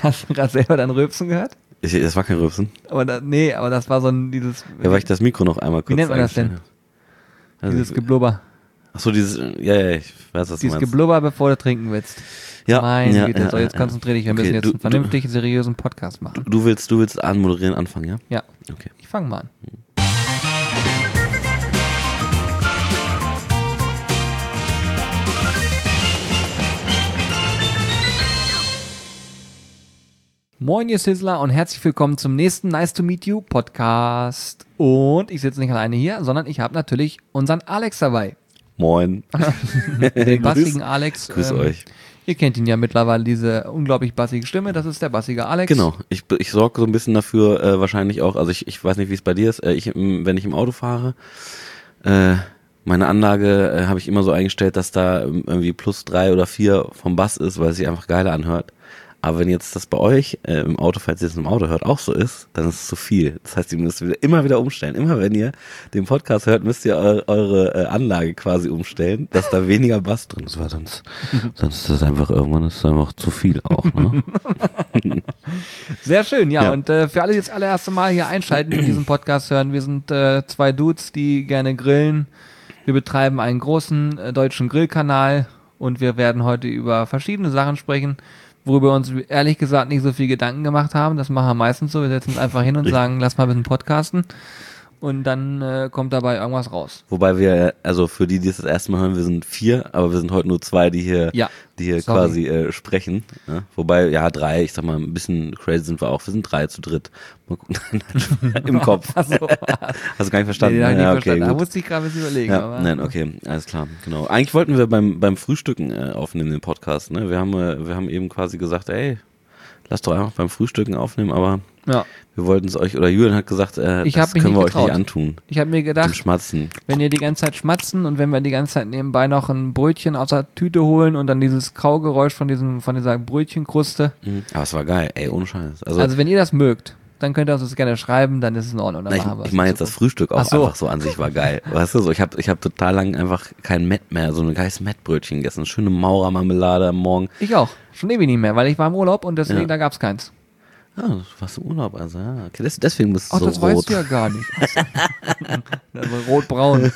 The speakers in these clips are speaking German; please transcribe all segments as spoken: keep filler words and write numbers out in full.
Hast du gerade selber dein Rülpsen gehört? Ich, das war kein Rülpsen. Aber da, nee, aber das war so ein, dieses... Ja, weil ich das Mikro noch einmal kurz... Wie nennt man das denn? Also Dieses Geblubber. Achso, dieses... Ja, ja, ich weiß, was du Dieses meinst. Geblubber, bevor du trinken willst. Ja, Meine ja, Güte, ja, so jetzt ja, konzentrier dich, wir okay, müssen jetzt du, einen vernünftig seriösen Podcast machen. Du, du willst, du willst anmoderieren anfangen, ja? Ja. Okay. Ich fange mal an. Moin, ihr Sizzler und herzlich willkommen zum nächsten Nice to Meet You Podcast. Und ich sitze nicht alleine hier, sondern ich habe natürlich unseren Alex dabei. Moin. Den bassigen Alex. Grüß ähm, euch. Ihr kennt ihn ja mittlerweile, diese unglaublich bassige Stimme. Das ist der bassige Alex. Genau, ich, ich sorge so ein bisschen dafür, äh, wahrscheinlich auch, also ich, ich weiß nicht, wie es bei dir ist, äh, ich, im- wenn ich im Auto fahre, äh, meine Anlage äh, habe ich immer so eingestellt, dass da ähm, irgendwie plus drei oder vier vom Bass ist, weil es sich einfach geiler anhört. Aber wenn jetzt das bei euch äh, im Auto, falls ihr es im Auto hört, auch so ist, dann ist es zu viel. Das heißt, ihr müsst wieder, immer wieder umstellen. Immer wenn ihr den Podcast hört, müsst ihr eure, eure äh, Anlage quasi umstellen, dass da weniger Bass drin ist. Weil sonst, sonst ist das einfach irgendwann ist es einfach zu viel auch. Ne? Sehr schön, ja. Ja. Und äh, für alle, die das allererste Mal hier einschalten und diesen Podcast hören, wir sind äh, zwei Dudes, die gerne grillen. Wir betreiben einen großen äh, deutschen Grillkanal und wir werden heute über verschiedene Sachen sprechen, worüber wir uns ehrlich gesagt nicht so viel Gedanken gemacht haben. Das machen wir meistens so. Wir setzen uns einfach hin und sagen, lass mal ein bisschen podcasten. Und dann äh, kommt dabei irgendwas raus. Wobei wir, also für die, die es das erste Mal hören, wir sind vier, aber wir sind heute nur zwei, die hier, Ja, die hier sorry. quasi äh, sprechen. Ne? Wobei, ja, drei, ich sag mal, ein bisschen crazy sind wir auch. Wir sind drei zu dritt. Mal gucken. Im Kopf. Ach so. Hast du gar nicht verstanden? Nee, den hab ich ja, nicht okay, verstanden. Da gut. musste ich gerade ein bisschen überlegen. Ja, aber, nein, okay, alles klar, genau. Eigentlich wollten wir beim beim Frühstücken äh, aufnehmen den Podcast. Ne, wir haben äh, wir haben eben quasi gesagt, ey, lass doch einfach beim Frühstücken aufnehmen, aber Ja. wir wollten es euch oder Julian hat gesagt, äh, Ich das hab mich können nicht wir euch getraut. nicht antun. Ich habe mir Dem gedacht, Schmatzen. wenn ihr die ganze Zeit schmatzen und wenn wir die ganze Zeit nebenbei noch ein Brötchen aus der Tüte holen und dann dieses Kaugeräusch von diesem von dieser Brötchenkruste. Mhm. Aber es war geil, ey, ohne Scheiß. Also, Also wenn ihr das mögt, dann könnt ihr uns das gerne schreiben, dann ist es in Ordnung. Dann na, ich, machen wir ich meine jetzt das Frühstück auch Ach so. einfach so an sich war geil. Weißt du, so ich habe ich habe total lang einfach kein Mett mehr, so ein geiles Mettbrötchen gegessen, eine schöne Maurermarmelade am Morgen. Ich auch. Schon ewig nicht mehr, weil ich war im Urlaub und deswegen, Ja. da gab's keins. Ah, du warst im Urlaub, also ja. Okay, des- deswegen bist du Ach, so das rot. weißt du ja gar nicht. Also rot-braun.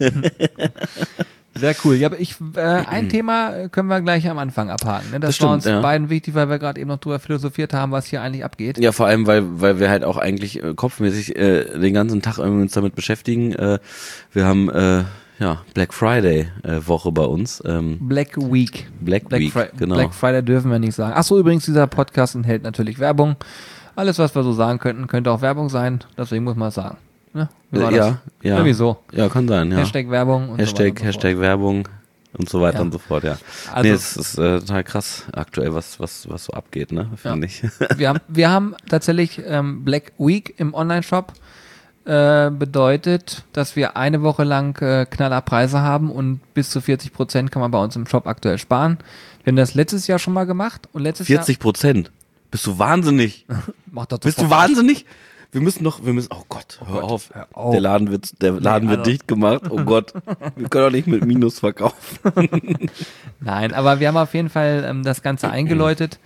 Sehr cool. Ja, aber ich, äh, ein Thema äh, können wir gleich am Anfang abhaken. Ne? Das, Das war stimmt, uns ja. beiden wichtig, weil wir gerade eben noch drüber philosophiert haben, was hier eigentlich abgeht. Ja, vor allem, weil weil wir halt auch eigentlich äh, kopfmäßig äh, den ganzen Tag irgendwie uns damit beschäftigen. Äh, wir haben äh, ja Black Friday äh, Woche bei uns. Ähm, Black Week. Black, Black, Week, Fri genau. Black Friday dürfen wir nicht sagen. Ach so, übrigens, dieser Podcast enthält natürlich Werbung. Alles, was wir so sagen könnten, könnte auch Werbung sein. Deswegen muss man es sagen. Ne? Wie war Äh, das? ja, ja. Irgendwie so. Ja, kann sein, ja. Hashtag Werbung und Hashtag, so weiter und so Hashtag Werbung und so weiter Ja. und so fort, ja. Also- nee, es ist äh, total krass aktuell, was was was so abgeht, ne, finde ich. fort. Wir haben, wir haben tatsächlich ähm, Black Week im Online-Shop. Äh, bedeutet, dass wir eine Woche lang äh, Knallerpreise haben und bis zu vierzig Prozent kann man bei uns im Shop aktuell sparen. Wir haben das letztes Jahr schon mal gemacht und letztes vierzig Prozent. Bist du wahnsinnig? Jahr... Macht doch Bist du sofort. wahnsinnig? Wir müssen noch, wir müssen, oh Gott, hör, Gott, auf. hör auf. Der Laden wird, der Laden wird also- dicht gemacht. Oh Gott, wir können doch nicht mit Minus verkaufen. Nein, aber wir haben auf jeden Fall ähm, das Ganze eingeläutet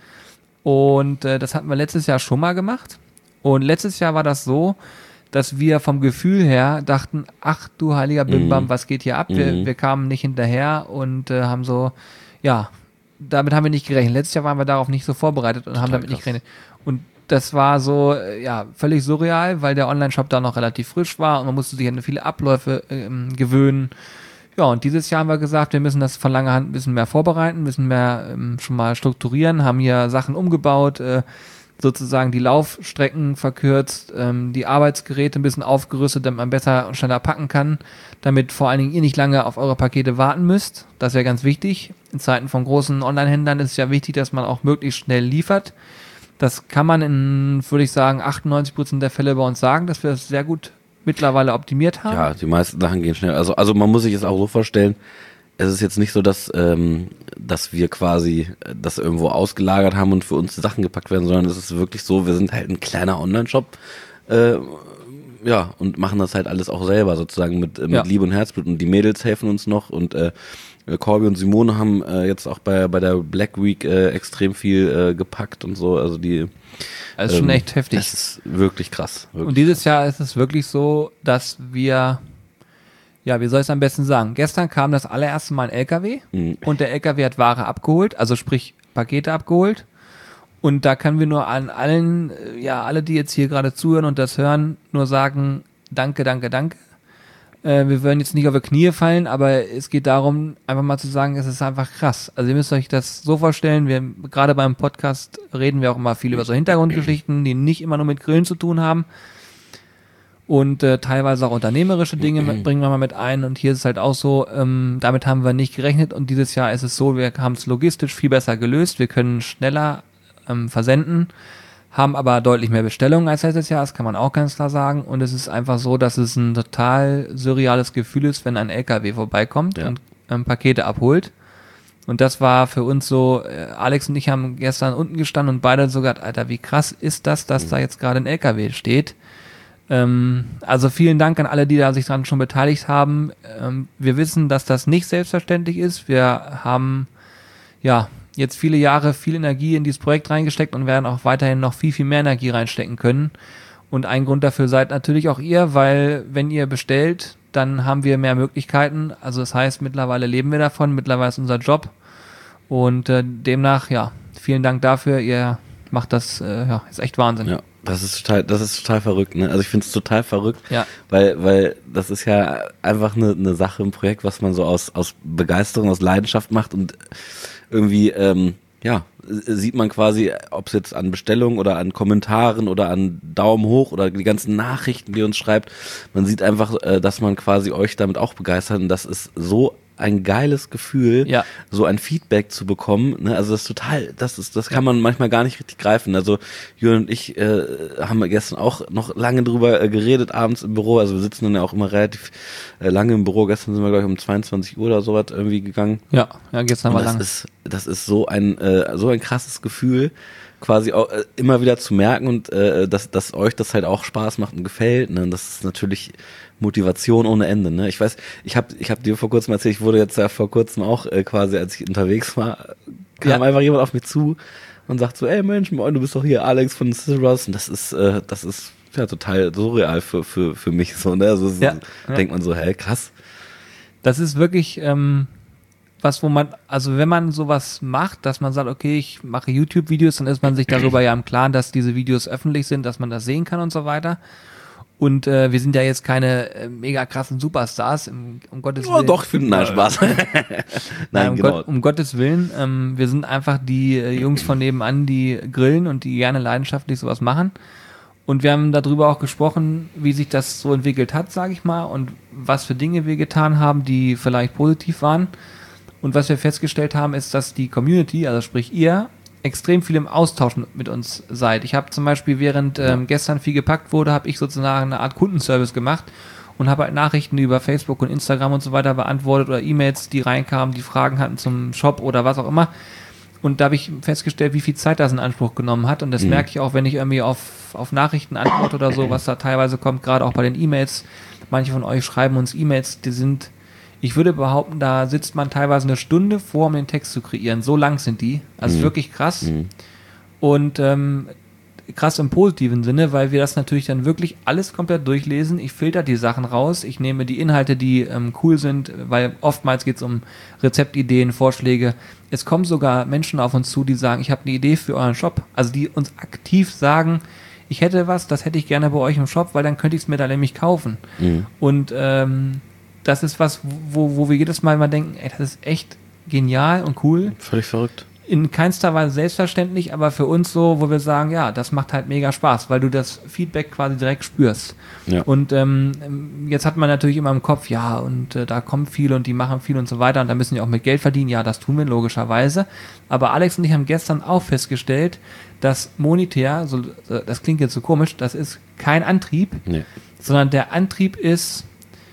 und äh, das hatten wir letztes Jahr schon mal gemacht. Und letztes Jahr war das so, dass wir vom Gefühl her dachten, ach du heiliger Bimbam, Mhm. was geht hier ab? Wir, Mhm. wir kamen nicht hinterher und äh, haben so, ja, damit haben wir nicht gerechnet. Letztes Jahr waren wir darauf nicht so vorbereitet und haben Total damit nicht krass. gerechnet. Und das war so, äh, ja, völlig surreal, weil der Online-Shop da noch relativ frisch war und man musste sich an viele Abläufe ähm, gewöhnen. Ja, und dieses Jahr haben wir gesagt, wir müssen das von langer Hand ein bisschen mehr vorbereiten, müssen mehr ähm, schon mal strukturieren, haben hier Sachen umgebaut, äh, sozusagen die Laufstrecken verkürzt, ähm, die Arbeitsgeräte ein bisschen aufgerüstet, damit man besser und schneller packen kann, damit vor allen Dingen ihr nicht lange auf eure Pakete warten müsst. Das wäre ganz wichtig. In Zeiten von großen Online-Händlern ist es ja wichtig, dass man auch möglichst schnell liefert. Das kann man in, würde ich sagen, achtundneunzig Prozent der Fälle bei uns sagen, dass wir das sehr gut mittlerweile optimiert haben. Ja, die meisten Sachen gehen schnell. Also, also man muss sich es auch so vorstellen, es ist jetzt nicht so, dass, ähm, dass wir quasi äh, das irgendwo ausgelagert haben und für uns Sachen gepackt werden, sondern es ist wirklich so, wir sind halt ein kleiner Online-Shop äh, ja, und machen das halt alles auch selber sozusagen mit, mit Ja. Liebe und Herzblut und die Mädels helfen uns noch und äh, Corby und Simone haben äh, jetzt auch bei bei der Black Week äh, extrem viel äh, gepackt und so, also die Das ist schon echt heftig. Das ist wirklich krass. Wirklich. Und dieses Jahr ist es wirklich so, dass wir, ja, wie soll ich es am besten sagen? Gestern kam das allererste Mal ein L K W Mhm. und der L K W hat Ware abgeholt, also sprich Pakete abgeholt. Und da können wir nur an allen, äh, ja, alle, die jetzt hier gerade zuhören und das hören, nur sagen, danke, danke, danke. Äh, wir würden jetzt nicht auf die Knie fallen, aber es geht darum, einfach mal zu sagen, es ist einfach krass. Also ihr müsst euch das so vorstellen, wir gerade beim Podcast reden wir auch immer viel über so Hintergrundgeschichten, die nicht immer nur mit Grillen zu tun haben. Und äh, teilweise auch unternehmerische Dinge mit, bringen wir mal mit ein. Und hier ist es halt auch so, ähm, damit haben wir nicht gerechnet. Und dieses Jahr ist es so, wir haben es logistisch viel besser gelöst. Wir können schneller ähm, versenden, haben aber deutlich mehr Bestellungen als letztes Jahr, das kann man auch ganz klar sagen. Und es ist einfach so, dass es ein total surreales Gefühl ist, wenn ein L K W vorbeikommt Ja. und ähm, Pakete abholt. Und das war für uns so, äh, Alex und ich haben gestern unten gestanden und beide so gesagt, Alter, wie krass ist das, dass da jetzt gerade ein L K W steht. Ähm, also vielen Dank an alle, die da sich dran schon beteiligt haben. Ähm, wir wissen, dass das nicht selbstverständlich ist. Wir haben, ja, jetzt viele Jahre viel Energie in dieses Projekt reingesteckt und werden auch weiterhin noch viel, viel mehr Energie reinstecken können. Und ein Grund dafür seid natürlich auch ihr, weil wenn ihr bestellt, dann haben wir mehr Möglichkeiten. Also das heißt, mittlerweile leben wir davon, mittlerweile ist unser Job. Und äh, demnach, ja, vielen Dank dafür. Ihr macht das, äh, ja, ist echt Wahnsinn. Ja, das ist total, das ist total verrückt, ne? Also ich finde es total verrückt, Ja. weil, weil das ist ja einfach eine, eine Sache, ein Projekt, was man so aus, aus Begeisterung, aus Leidenschaft macht und irgendwie, ähm, ja, sieht man quasi, ob es jetzt an Bestellungen oder an Kommentaren oder an Daumen hoch oder die ganzen Nachrichten, die uns schreibt, man sieht einfach, äh, dass man quasi euch damit auch begeistert und das ist so ein geiles Gefühl, Ja. so ein Feedback zu bekommen, ne? Also das ist total, das ist, das kann man manchmal gar nicht richtig greifen. Also Jürgen und ich äh, haben gestern auch noch lange drüber äh, geredet abends im Büro. Also wir sitzen dann ja auch immer relativ äh, lange im Büro. Gestern sind wir glaube ich um zweiundzwanzig Uhr oder sowas irgendwie gegangen. Ja, ja, gestern Und war das lang. ist, das ist so ein, äh, so ein krasses Gefühl, quasi auch äh, immer wieder zu merken und äh, dass, dass euch das halt auch Spaß macht und gefällt. Ne? Und das ist natürlich Motivation ohne Ende. Ne? Ich weiß, ich habe ich hab dir vor kurzem erzählt, ich wurde jetzt ja vor kurzem auch äh, quasi, als ich unterwegs war, kam Ja. einfach jemand auf mich zu und sagt so, ey Mensch, moin, du bist doch hier Alex von Ciceros. Und das ist, äh, das ist ja total surreal für, für, für mich so. Ne? Also Ja. so, denkt man so, hä, krass. Das ist wirklich ähm, was, wo man, also wenn man sowas macht, dass man sagt, okay, ich mache YouTube-Videos, dann ist man sich darüber ja im Klaren, dass diese Videos öffentlich sind, dass man das sehen kann und so weiter. Und äh, wir sind ja jetzt keine äh, mega krassen Superstars, im, um Gottes Oh, Willen. doch, ich finde, nein, Spaß. Nein, Nein, um, genau. Gott, um Gottes Willen. Ähm, wir sind einfach die äh, Jungs von nebenan, die grillen und die gerne leidenschaftlich sowas machen. Und wir haben darüber auch gesprochen, wie sich das so entwickelt hat, sage ich mal, und was für Dinge wir getan haben, die vielleicht positiv waren. Und was wir festgestellt haben, ist, dass die Community, also sprich ihr, extrem viel im Austausch mit uns seid. Ich habe zum Beispiel, während ähm, gestern viel gepackt wurde, habe ich sozusagen eine Art Kundenservice gemacht und habe halt Nachrichten über Facebook und Instagram und so weiter beantwortet oder E-Mails, die reinkamen, die Fragen hatten zum Shop oder was auch immer. Und da habe ich festgestellt, wie viel Zeit das in Anspruch genommen hat. Und das Mhm. merke ich auch, wenn ich irgendwie auf, auf Nachrichten antworte oder so, was da teilweise kommt, gerade auch bei den E-Mails. Manche von euch schreiben uns E-Mails, die sind, ich würde behaupten, da sitzt man teilweise eine Stunde vor, um den Text zu kreieren. So lang sind die. Also Mhm. wirklich krass. Mhm. Und ähm, krass im positiven Sinne, weil wir das natürlich dann wirklich alles komplett durchlesen. Ich filter die Sachen raus. Ich nehme die Inhalte, die ähm, cool sind, weil oftmals geht es um Rezeptideen, Vorschläge. Es kommen sogar Menschen auf uns zu, die sagen, ich habe eine Idee für euren Shop. Also die uns aktiv sagen, ich hätte was, das hätte ich gerne bei euch im Shop, weil dann könnte ich es mir da nämlich kaufen. Mhm. Und ähm, das ist was, wo, wo wir jedes Mal mal denken, ey, das ist echt genial und cool. Völlig verrückt. In keinster Weise selbstverständlich, aber für uns so, wo wir sagen, ja, das macht halt mega Spaß, weil du das Feedback quasi direkt spürst. Ja. Und ähm, jetzt hat man natürlich immer im Kopf, ja, und äh, da kommen viele und die machen viel und so weiter und da müssen die auch mit Geld verdienen. Ja, das tun wir logischerweise. Aber Alex und ich haben gestern auch festgestellt, dass monetär, so, das klingt jetzt so komisch, das ist kein Antrieb, Nee. sondern der Antrieb ist,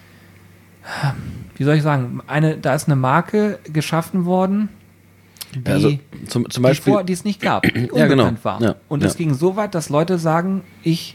wie soll ich sagen, eine, da ist eine Marke geschaffen worden, die, Also zum, zum die, Beispiel. vor, die es nicht gab, die Ja, genau. unbekannt war. Ja, Und es ja. ging so weit, dass Leute sagen, ich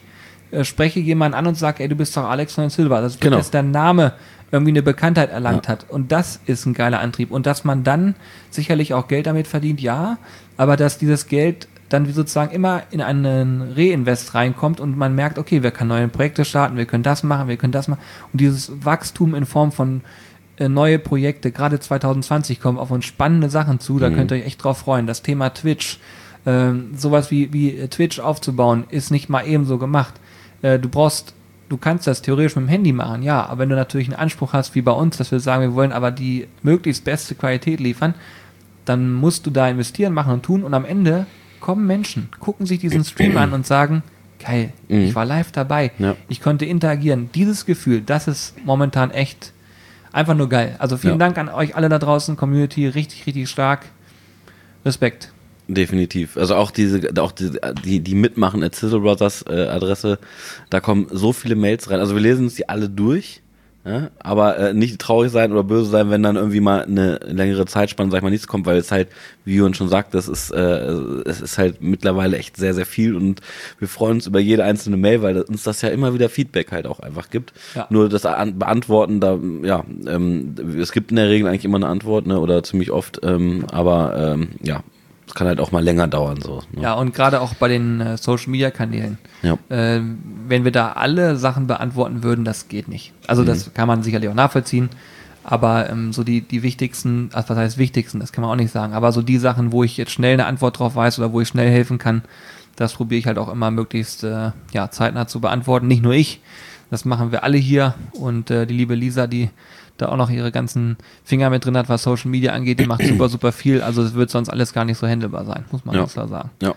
äh, spreche jemanden an und sage, ey, du bist doch Alex von Silva. Das ist, genau. dass der Name irgendwie eine Bekanntheit erlangt Ja. hat. Und das ist ein geiler Antrieb. Und dass man dann sicherlich auch Geld damit verdient, ja, aber dass dieses Geld dann sozusagen immer in einen Reinvest reinkommt und man merkt, okay, wir können neue Projekte starten, wir können das machen, wir können das machen. Und dieses Wachstum in Form von äh, neue Projekte, gerade zwanzig zwanzig kommen auf uns spannende Sachen zu, da Mhm. könnt ihr euch echt drauf freuen. Das Thema Twitch, ähm, sowas wie, wie Twitch aufzubauen, ist nicht mal eben so gemacht. Äh, du brauchst, du kannst das theoretisch mit dem Handy machen, ja, aber wenn du natürlich einen Anspruch hast, wie bei uns, dass wir sagen, wir wollen aber die möglichst beste Qualität liefern, dann musst du da investieren, machen und tun und am Ende kommen Menschen, gucken sich diesen Stream an und sagen, geil, Mhm. ich war live dabei, Ja. ich konnte interagieren. Dieses Gefühl, das ist momentan echt einfach nur geil. Also vielen Ja. Dank an euch alle da draußen, Community, richtig, richtig stark. Respekt. Definitiv. Also auch diese, auch die, die, die mitmachen at Sizzle Brothers äh, Adresse, da kommen so viele Mails rein. Also wir lesen uns die alle durch, ja, aber äh, nicht traurig sein oder böse sein, wenn dann irgendwie mal eine längere Zeitspanne, sag ich mal, nichts kommt, weil es halt, wie Jürgen schon sagt, das ist, äh, es ist halt mittlerweile echt sehr, sehr viel und wir freuen uns über jede einzelne Mail, weil uns das ja immer wieder Feedback halt auch einfach gibt. Ja. Nur das An- Beantworten, da, ja, ähm, es gibt in der Regel eigentlich immer eine Antwort, ne, oder ziemlich oft, ähm, aber ähm, ja, es kann halt auch mal länger dauern, so. Ne? Ja, und gerade auch bei den äh, Social-Media-Kanälen. Ja. Äh, wenn wir da alle Sachen beantworten würden, das geht nicht. Also das kann man sicherlich auch nachvollziehen, aber ähm, so die, die wichtigsten, also was heißt wichtigsten, das kann man auch nicht sagen, aber so die Sachen, wo ich jetzt schnell eine Antwort drauf weiß oder wo ich schnell helfen kann, das probiere ich halt auch immer möglichst äh, ja, zeitnah zu beantworten. Nicht nur ich, das machen wir alle hier und äh, die liebe Lisa, die da auch noch ihre ganzen Finger mit drin hat, was Social Media angeht, die macht super, super viel, also es wird sonst alles gar nicht so handelbar sein, muss man Ja. ganz klar sagen. Ja.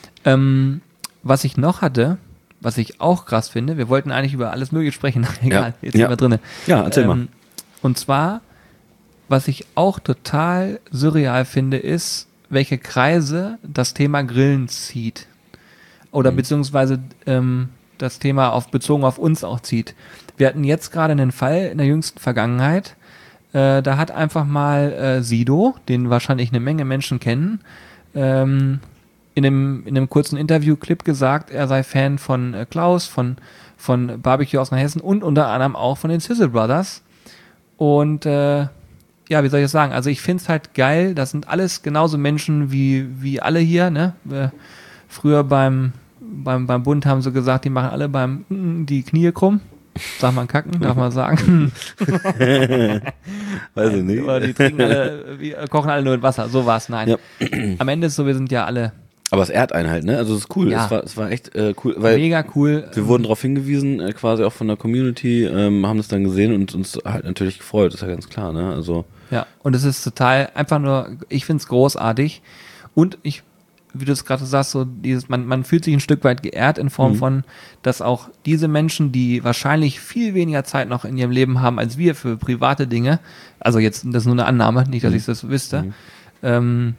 Ähm, was ich noch hatte, was ich auch krass finde, wir wollten eigentlich über alles Mögliche sprechen, egal, jetzt Ja. sind wir drinne. Ja, erzähl mal. Und zwar, was ich auch total surreal finde, ist, welche Kreise das Thema Grillen zieht. Oder Mhm. beziehungsweise ähm, das Thema auf, bezogen auf uns auch zieht. Wir hatten jetzt gerade einen Fall in der jüngsten Vergangenheit, äh, da hat einfach mal äh, Sido, den wahrscheinlich eine Menge Menschen kennen, ähm, in einem, in einem kurzen Interview-Clip gesagt, er sei Fan von äh, Klaus, von, von Barbecue aus Hessen und unter anderem auch von den Sizzle Brothers. Und äh, ja, wie soll ich das sagen? Also ich finde es halt geil, das sind alles genauso Menschen wie, wie alle hier, ne? Äh, früher beim, beim, beim Bund haben sie gesagt, die machen alle beim mm, die Knie krumm. Darf man kacken? Darf man sagen? Weiß ich nicht. Oder die trinken alle, wir kochen alle nur mit Wasser. So war's, nein. Ja. Am Ende ist so, wir sind ja alle Aber es ehrt einen halt, ne? Also es ist cool. Ja. Es war, es war echt äh, cool, weil mega cool. wir wurden darauf hingewiesen, äh, quasi auch von der Community, ähm, haben das dann gesehen und uns halt natürlich gefreut, ist ja ganz klar, ne? Also Ja, und es ist total einfach nur, ich finde es großartig. Und ich, wie du es gerade sagst, so dieses, man, man fühlt sich ein Stück weit geehrt in Form Mhm. von, dass auch diese Menschen, die wahrscheinlich viel weniger Zeit noch in ihrem Leben haben als wir für private Dinge, also jetzt, das ist nur eine Annahme, nicht, dass Mhm. ich das wüsste, Mhm. ähm,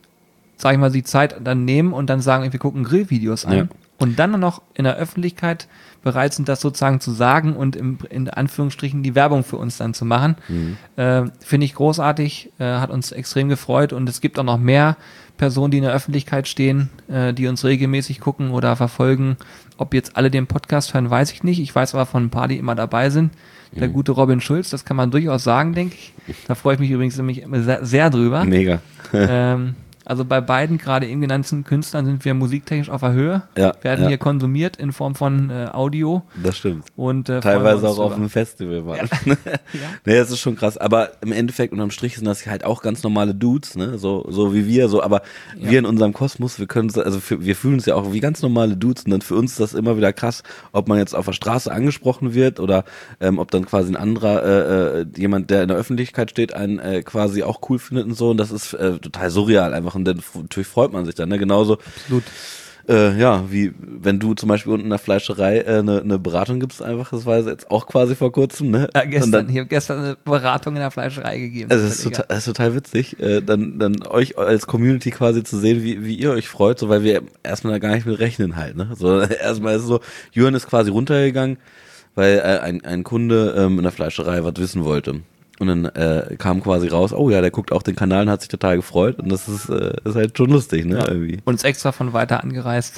sag ich mal, die Zeit dann nehmen und dann sagen, wir gucken Grillvideos an Ja. und dann noch in der Öffentlichkeit bereit sind, das sozusagen zu sagen und im, in Anführungsstrichen die Werbung für uns dann zu machen. Mhm. Äh, Finde ich großartig, äh, hat uns extrem gefreut und es gibt auch noch mehr Personen, die in der Öffentlichkeit stehen, äh, die uns regelmäßig gucken oder verfolgen. Ob jetzt alle den Podcast hören, weiß ich nicht. Ich weiß aber von ein paar, die immer dabei sind. Der Mhm. gute Robin Schulz, das kann man durchaus sagen, denke ich. Da freue ich mich übrigens nämlich immer sehr, sehr drüber. mega. ähm, also bei beiden, gerade eben genannten Künstlern, sind wir musiktechnisch auf der Höhe, Ja, werden ja. hier konsumiert in Form von äh, Audio Das stimmt. und äh, freuen wir Teilweise uns auch auf drüber. einem Festival mal. Ja. Nee, das ist schon krass. Aber im Endeffekt unterm Strich sind das halt auch ganz normale Dudes, ne? So, so wie wir, so, aber Ja. wir in unserem Kosmos, wir können also für, wir fühlen uns ja auch wie ganz normale Dudes und dann für uns ist das immer wieder krass, ob man jetzt auf der Straße angesprochen wird oder ähm, ob dann quasi ein anderer, äh, äh, jemand, der in der Öffentlichkeit steht, einen äh, quasi auch cool findet und so. Und das ist äh, total surreal einfach. Und dann f- natürlich freut man sich dann, ne? Genauso. Absolut. Äh, ja, wie wenn du zum Beispiel unten in der Fleischerei äh, eine, eine Beratung gibst, einfach, das war jetzt auch quasi vor kurzem, ne? Ja, Und gestern, dann, ich habe gestern eine Beratung in der Fleischerei gegeben. also das ist, Völlig total, das ist total witzig, äh, dann, dann euch als Community quasi zu sehen, wie, wie ihr euch freut, so weil wir erstmal da gar nicht mit rechnen halt, ne? So, erstmal ist es so, Jürgen ist quasi runtergegangen, weil äh, ein, ein Kunde ähm, in der Fleischerei was wissen wollte. Und dann äh, kam quasi raus, oh ja, der guckt auch den Kanal und hat sich total gefreut. Und das ist, äh, ist halt schon lustig, ne? Ja. Irgendwie. Und ist extra von weiter angereist.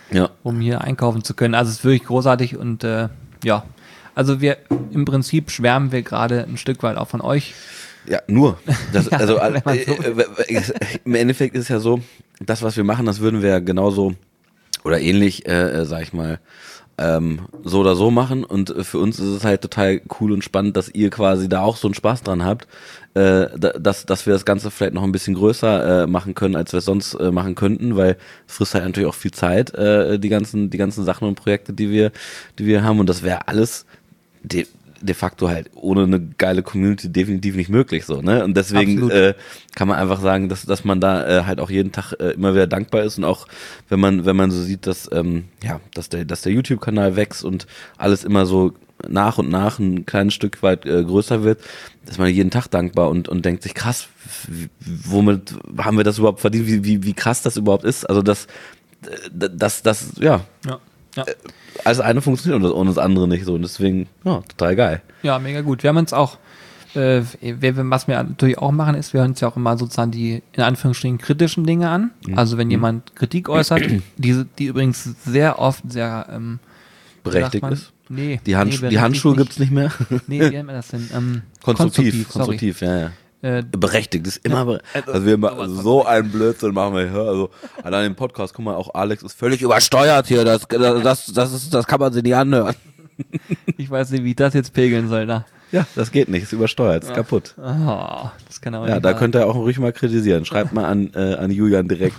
ja. um hier einkaufen zu können. Also es ist wirklich großartig und äh, ja, also wir im Prinzip schwärmen wir gerade ein Stück weit auch von euch. Ja, nur. Das, Ja, also wenn man so- äh, äh, im Endeffekt ist es ja so, das, was wir machen, das würden wir ja genauso oder ähnlich, äh, äh, sag ich mal, ähm, so oder so machen. Und äh, für uns ist es halt total cool und spannend, dass ihr quasi da auch so einen Spaß dran habt, äh, da- dass, dass wir das Ganze vielleicht noch ein bisschen größer äh, machen können, als wir es sonst äh, machen könnten, weil es frisst halt natürlich auch viel Zeit, äh, die ganzen, die ganzen Sachen und Projekte, die wir, die wir haben. Und das wäre alles de, de facto halt ohne eine geile Community definitiv nicht möglich, so, ne? Und deswegen Absolut. äh, kann man einfach sagen, dass, dass man da äh, halt auch jeden Tag äh, immer wieder dankbar ist und auch wenn man, wenn man so sieht, dass, ähm, ja, dass der, dass der YouTube-Kanal wächst und alles immer so nach und nach ein kleines Stück weit äh, größer wird, ist man jeden Tag dankbar und, und denkt sich, krass, w- womit haben wir das überhaupt verdient, wie, wie, wie krass das überhaupt ist, also das, äh, das, das, ja, Ja, ja. alles eine funktioniert und das, und das andere nicht so und deswegen, ja, total geil. Ja, mega gut. Wir haben uns auch, äh, wir- was wir natürlich auch machen, ist, wir hören uns ja auch immer sozusagen die, in Anführungsstrichen, kritischen Dinge an. Also wenn jemand Kritik äußert, diese, die übrigens sehr oft sehr, ähm, wie sagt Berechtigt man? ist. Nee. Die, Handsch nee, die Handschuhe berechtigt gibt's nicht mehr. nicht. Nee, wie nennt man das denn? Ähm, Konstruktiv, sorry. konstruktiv, ja, ja. Äh, Berechtigt ist immer, bere also, also wir ma- sowas von so einen Blödsinn machen wir hier, also allein im Podcast, guck mal, auch Alex ist völlig übersteuert hier, das, das, das ist, das kann man sich nicht anhören. ich weiß nicht, wie ich das jetzt pegeln soll da. Ja, das geht nicht, ist übersteuert, ist kaputt. Oh, das kann aber Ja, nicht da wahr könnt ihr auch ruhig mal kritisieren, schreibt mal an, äh, an Julian direkt.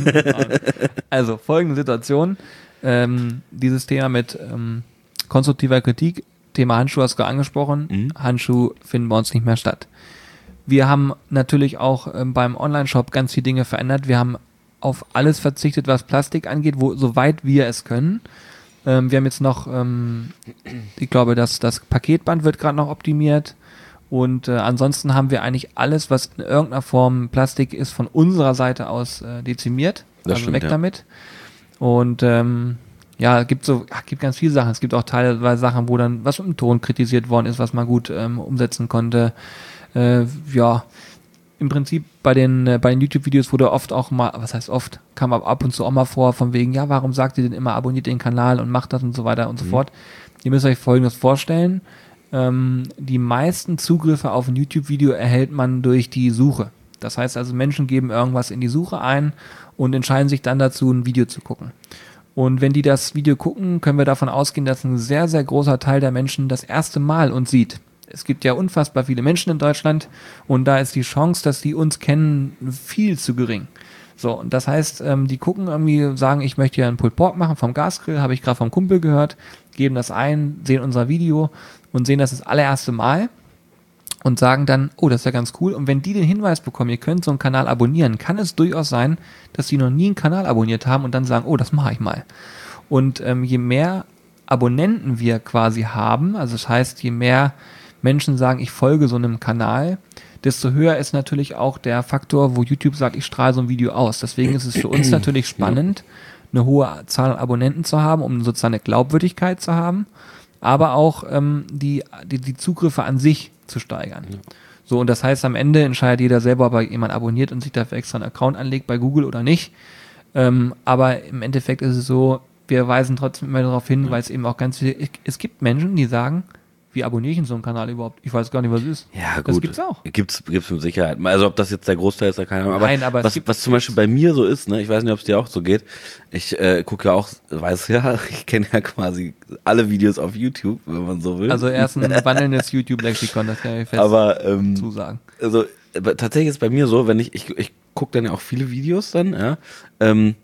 Also, folgende Situation. Ähm, dieses Thema mit ähm, konstruktiver Kritik, Thema Handschuh hast du angesprochen. Mhm. Handschuh finden bei uns nicht mehr statt. Wir haben natürlich auch ähm, beim Online-Shop ganz viele Dinge verändert. Wir haben auf alles verzichtet, was Plastik angeht, wo, soweit wir es können. Ähm, wir haben jetzt noch, ähm, ich glaube, das, das Paketband wird gerade noch optimiert. Und äh, ansonsten haben wir eigentlich alles, was in irgendeiner Form Plastik ist, von unserer Seite aus äh, dezimiert. Das also stimmt, weg ja. damit. Und ähm, ja, es gibt so, ach, gibt ganz viele Sachen. Es gibt auch teilweise Sachen, wo dann was mit dem Ton kritisiert worden ist, was man gut ähm, umsetzen konnte. Äh, ja, im Prinzip bei den äh, bei den YouTube-Videos wurde oft auch mal, was heißt oft, kam ab, ab und zu auch mal vor, von wegen, ja, warum sagt ihr denn immer, abonniert den Kanal und macht das und so weiter und so fort. Ihr müsst euch Folgendes vorstellen. Ähm, die meisten Zugriffe auf ein YouTube-Video erhält man durch die Suche. Das heißt also, Menschen geben irgendwas in die Suche ein und entscheiden sich dann dazu, ein Video zu gucken. Und wenn die das Video gucken, können wir davon ausgehen, dass ein sehr, sehr großer Teil der Menschen das erste Mal uns sieht. Es gibt ja unfassbar viele Menschen in Deutschland und da ist die Chance, dass die uns kennen, viel zu gering. So, und das heißt, ähm, die gucken irgendwie, sagen, ich möchte ja einen Pulled Pork machen vom Gasgrill, habe ich gerade vom Kumpel gehört, geben das ein, sehen unser Video und sehen das das allererste Mal und sagen dann, oh, das ist ja ganz cool. Und wenn die den Hinweis bekommen, ihr könnt so einen Kanal abonnieren, kann es durchaus sein, dass die noch nie einen Kanal abonniert haben und dann sagen, oh, das mache ich mal. Und ähm, je mehr Abonnenten wir quasi haben, also das heißt, je mehr Menschen sagen, ich folge so einem Kanal, desto höher ist natürlich auch der Faktor, wo YouTube sagt, ich strahle so ein Video aus. Deswegen ist es für uns natürlich spannend, eine hohe Zahl an Abonnenten zu haben, um sozusagen eine Glaubwürdigkeit zu haben, aber auch ähm, die, die, die Zugriffe an sich zu steigern. Ja. So, und das heißt, am Ende entscheidet jeder selber, ob er jemand abonniert und sich dafür extra einen Account anlegt bei Google oder nicht. Ähm, aber im Endeffekt ist es so, wir weisen trotzdem immer darauf hin, ja. weil es eben auch ganz viele, es gibt Menschen, die sagen, wie abonniere ich in so einem Kanal überhaupt? Ich weiß gar nicht, was es ist. Ja, gut. Das gibt's auch. Gibt's, gibt's mit Sicherheit. Also, ob das jetzt der Großteil ist, da keine Ahnung. Aber, Nein, aber was, was zum Beispiel bei mir so ist, ne, ich weiß nicht, ob es dir auch so geht. Ich äh, gucke ja auch, weiß ja, ich kenne ja quasi alle Videos auf YouTube, wenn man so will. Also, er ist ein wandelndes YouTube-Lexikon, das kann ich fest aber, ähm, zusagen. Also, aber tatsächlich ist bei mir so, wenn ich, ich, ich gucke dann ja auch viele Videos dann, ja, ähm,